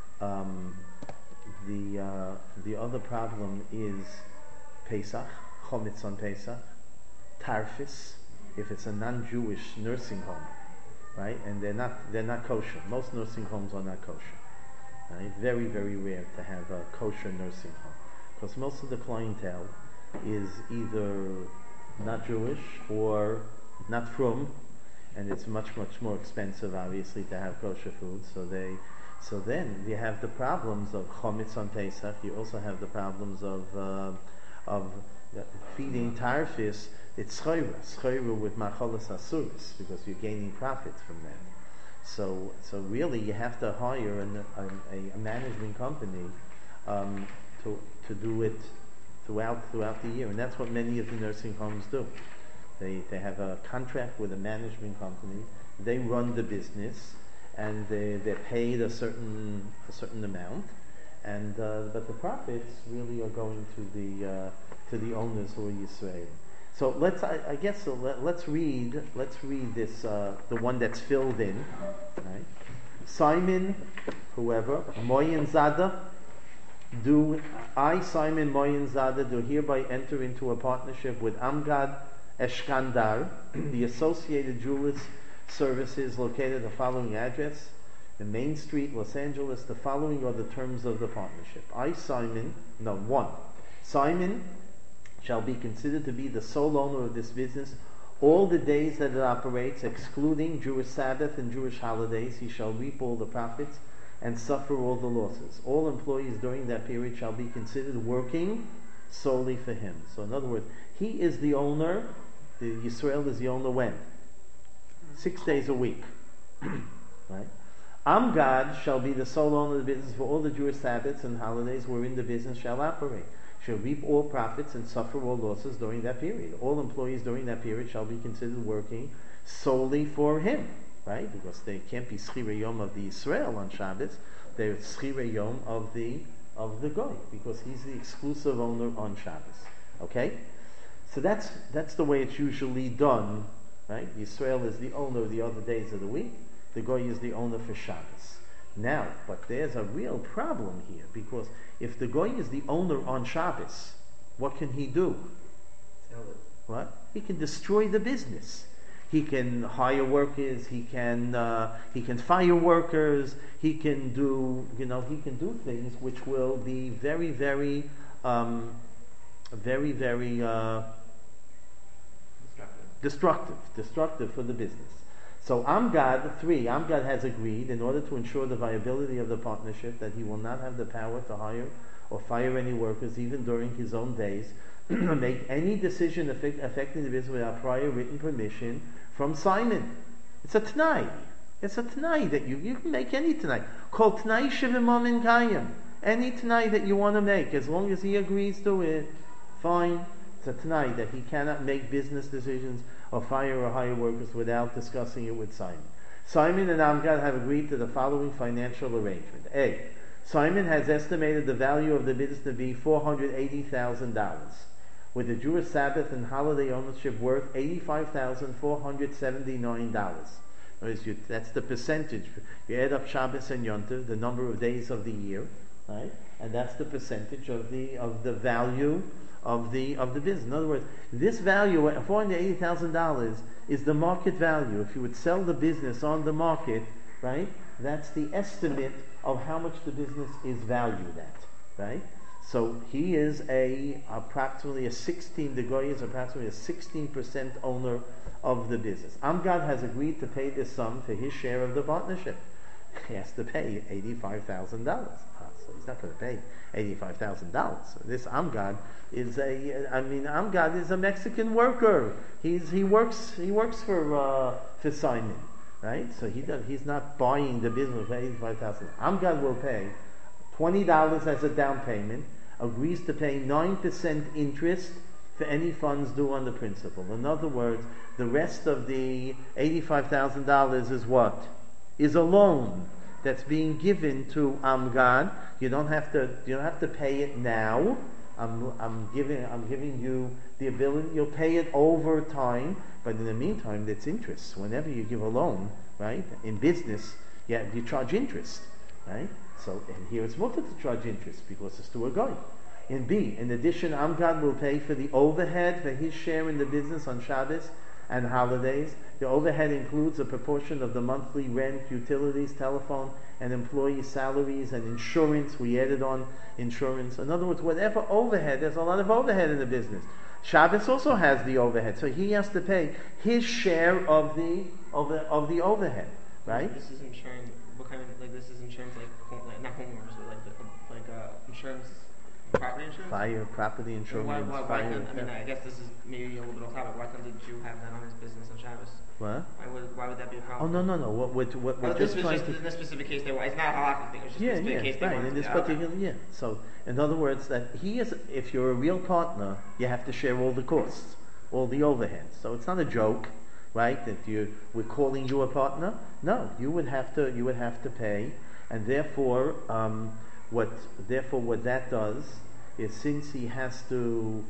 the other problem is Pesach, Chometz on Pesach, Tarfis, if it's a non-Jewish nursing home, right? And they're not kosher. Most nursing homes are not kosher. Right? Very, very rare to have a kosher nursing home because most of the clientele is either not Jewish or not from, and it's much more expensive, obviously, to have kosher food. So then you have the problems of chometz on Pesach. You also have the problems of feeding tarfis. It's schayra with macholas asuris because you're gaining profits from that. So really, you have to hire a management company to do it throughout the year, and that's what many of the nursing homes do. They have a contract with a management company. They run the business, and they're paid a certain amount, and but the profits really are going to the owners who are Yisrael. So let's read this the one that's filled in, right? Simon, whoever Moyen Zada. Do I, Simon Moyen Zada, do hereby enter into a partnership with Amgad Eshkandar, the Associated Jewish Services, located at the following address, in Main Street, Los Angeles. The following are the terms of the partnership. Simon shall be considered to be the sole owner of this business all the days that it operates, excluding Jewish Sabbath and Jewish holidays. He shall reap all the profits and suffer all the losses. All employees during that period shall be considered working solely for him. So in other words, he is the owner, the Yisrael is the owner when? 6 days a week. Right? Amgad shall be the sole owner of the business for all the Jewish Sabbaths and holidays wherein the business shall operate. Shall reap all profits and suffer all losses during that period. All employees during that period shall be considered working solely for him. Right? Because they can't be Schirei Yom of the Israel on Shabbos. They're Schirei Yom of the Goy, because he's the exclusive owner on Shabbos. Okay? So that's the way it's usually done. Right? Yisrael is the owner of the other days of the week. The Goy is the owner for Shabbos. Now, but there's a real problem here, because if the Goy is the owner on Shabbos, what can he do? Sell it. What? He can destroy the business. He can hire workers. He can fire workers. He can do things which will be very, very very, very destructive for the business. So Amgad has agreed, in order to ensure the viability of the partnership, that he will not have the power to hire or fire any workers, even during his own days, make any decision affecting the business without prior written permission from Simon. It's a t'nai. It's a t'nai that you can make any t'nai. Called t'nai shivimam in kayim. Any t'nai that you want to make, as long as he agrees to it, fine. It's a t'nai that he cannot make business decisions or fire or hire workers without discussing it with Simon. Simon and Amgad have agreed to the following financial arrangement. A. Simon has estimated the value of the business to be $480,000, with the Jewish Sabbath and holiday ownership worth $85,479. That's the percentage. You add up Shabbos and Yom Tov, the number of days of the year, right? And that's the percentage of the value of the business. In other words, this value, $480,000, is the market value. If you would sell the business on the market, right? That's the estimate of how much the business is valued at, right? So he is approximately a 16% owner of the business. Amgad has agreed to pay this sum for his share of the partnership. He has to pay $85,000. So he's not going to pay $85,000. So this Amgad is Amgad is a Mexican worker. He works for Simon, right? So he's not buying the business for $85,000. Amgad will pay $20 as a down payment, agrees to pay 9% interest for any funds due on the principal. In other words, the rest of the $85,000 is what? Is a loan that's being given to Amgad. You don't have to pay it now. I'm giving you the ability. You'll pay it over time, but in the meantime, it's interest. Whenever you give a loan, right, in business, you charge interest, right? So and here it's mutter to charge interest because it's to a guy. In B, in addition, Amgad will pay for the overhead for his share in the business on Shabbos and holidays. The overhead includes a proportion of the monthly rent, utilities, telephone, and employee salaries and insurance. We added on insurance. In other words, whatever overhead, there's a lot of overhead in the business. Shabbos also has the overhead, so he has to pay his share of the overhead, right? This is insurance. What kind of this is insurance not homeowners, but insurance, property insurance. Fire, property insurance. Why fire, can't, I guess this is maybe a little bit off topic. Why can't the Jew have that on his business on Shabbos? What? Why would that be a Oh problem? no. What we're just trying to. In this specific case, it's not a halakhic thing. It's just a specific case. Right. In this particular, So, in other words, that he is. If you're a real partner, you have to share all the costs, all the overheads. So it's not a joke, right? That we're calling you a partner. No, you would have to pay, and therefore, what that does is since he has to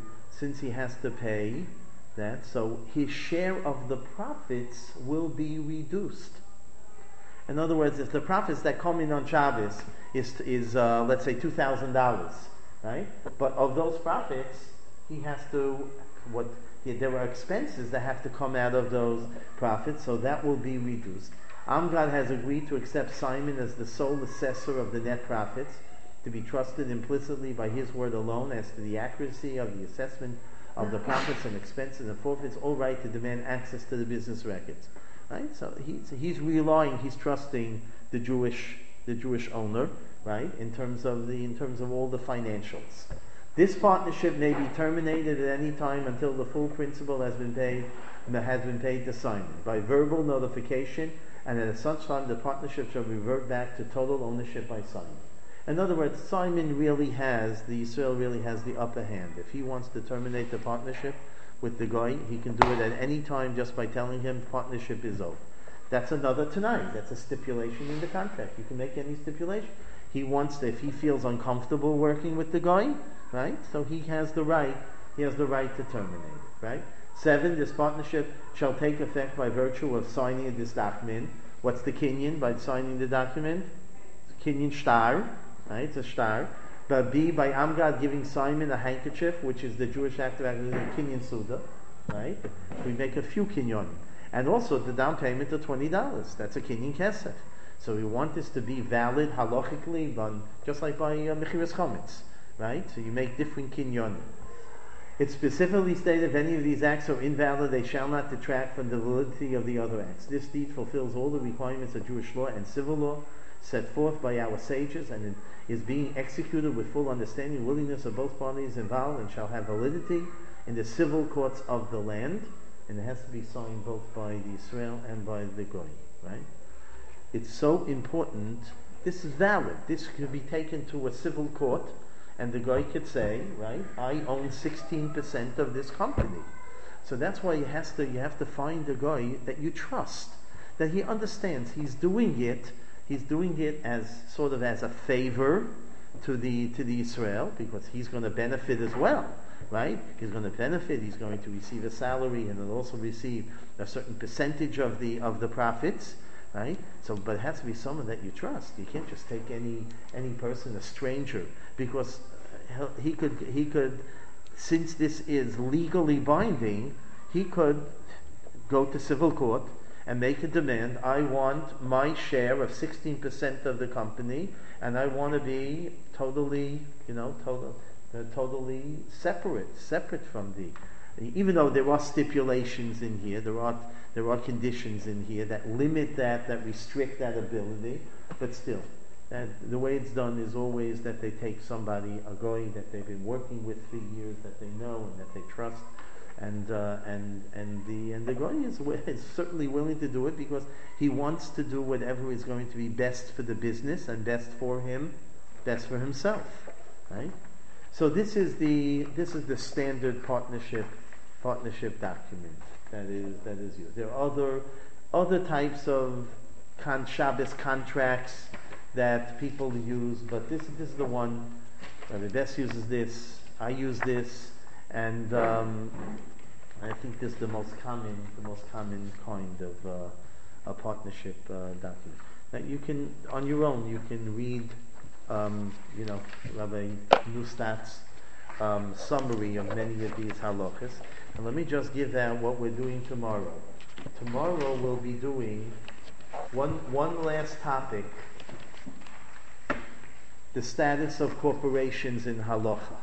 pay that, so his share of the profits will be reduced. In other words, if the profits that come in on Shabbos is let's say $2,000, right? But of those profits, he has to there are expenses that have to come out of those profits, so that will be reduced. Amgad has agreed to accept Simon as the sole assessor of the net profits, to be trusted implicitly by his word alone as to the accuracy of the assessment of the profits and expenses and forfeits, all right to demand access to the business records. Right? So he's trusting the Jewish owner, right, in terms of all the financials. This partnership may be terminated at any time until the full principal has been paid to Simon by verbal notification, and at such time the partnership shall revert back to total ownership by Simon. In other words, Simon Yisrael really has the upper hand. If he wants to terminate the partnership with the guy, he can do it at any time just by telling him partnership is over. That's another tonight. That's a stipulation in the contract. You can make any stipulation. If he feels uncomfortable working with the guy, right? So he has the right to terminate it, right? 7, this partnership shall take effect by virtue of signing this document. What's the kinyan by signing the document? Kinyan shtar. Right, it's a shtar. But B, by Amgad giving Simon a handkerchief, which is the Jewish act of kinyan suda, right? We make a few kinyan, and also the down payment of $20. That's a kinyan kesef. So we want this to be valid halachically, just like by mechiras chametz, right? So you make different kinyan. It specifically stated if any of these acts are invalid, they shall not detract from the validity of the other acts. This deed fulfills all the requirements of Jewish law and civil law set forth by our sages, and is being executed with full understanding and willingness of both parties involved, and shall have validity in the civil courts of the land, and it has to be signed both by the Israel and by the Goy, right? It's so important. This is valid. This could be taken to a civil court, and the guy could say, right, I own 16% of this company. So that's why you have to find a guy that you trust, that he understands he's doing it as sort of as a favor to the Israel, because he's going to benefit as well, right? He's going to benefit. He's going to receive a salary, and he'll also receive a certain percentage of the profits, right? So, but it has to be someone that you trust. You can't just take any person, a stranger, because he could, since this is legally binding, he could go to civil court and make a demand. I want my share of 16% of the company, and I want to be totally separate from even though there are stipulations in here, there are conditions in here that limit that restrict that ability, but still, the way it's done is always that they take somebody, a guy that they've been working with for years, that they know and that they trust, and the guy is certainly willing to do it because he wants to do whatever is going to be best for the business and best for him, best for himself, right? So this is the standard partnership document that is used. There are other types of Shabbos contracts that people use, but this is the one. The best uses this. I use this, and I think this is the most common kind of a partnership document. Now you can, on your own, you can read, Rabbi Neustat's summary of many of these halachas. And let me just give out what we're doing tomorrow. Tomorrow we'll be doing one last topic: the status of corporations in halacha.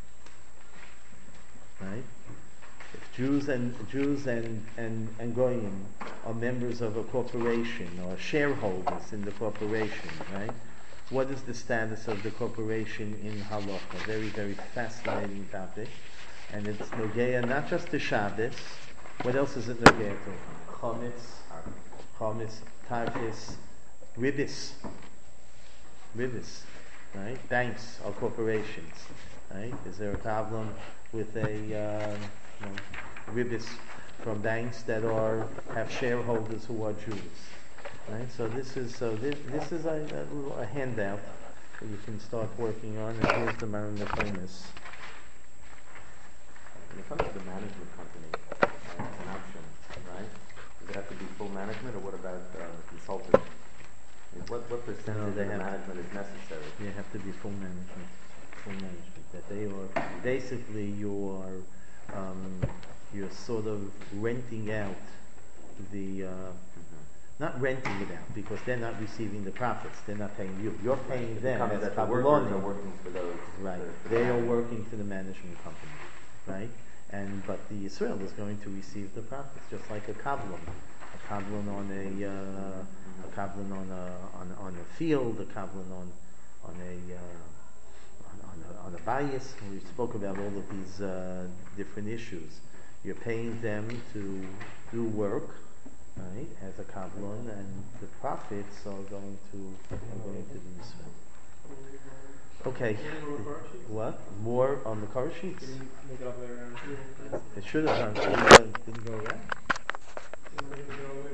Right? If Jews and Goyim are members of a corporation or shareholders in the corporation, right? What is the status of the corporation in halacha? Very, very fascinating topic. And it's nogeya not just to Shabbos. What else is it nogeya to? Chametz, tarfis, ribis, right? Banks are corporations, right? Is there a problem with ribis from banks that have shareholders who are Jews? Right? So this is a handout that you can start working on. And here's the Maran Mekonis. When it comes to the management company, it's an option, right? Does it have to be full management, or what about consulting? What percentage of the management is necessary? You have to be full management. That they are basically you're sort of renting out the. Not renting it out, because they're not receiving the profits. They're not paying you. You're paying them. As the workers are working for those. Right. They are working for the management company. Right. But the Israel is going to receive the profits, just like a kavlon on a field, a kavlon on a bias. We spoke about all of these different issues. You're paying them to do work, right, as a kavlon, and the profits are going to the Israel. Okay. What? More on the cover sheets? Make it up there. It should have done. It didn't go around.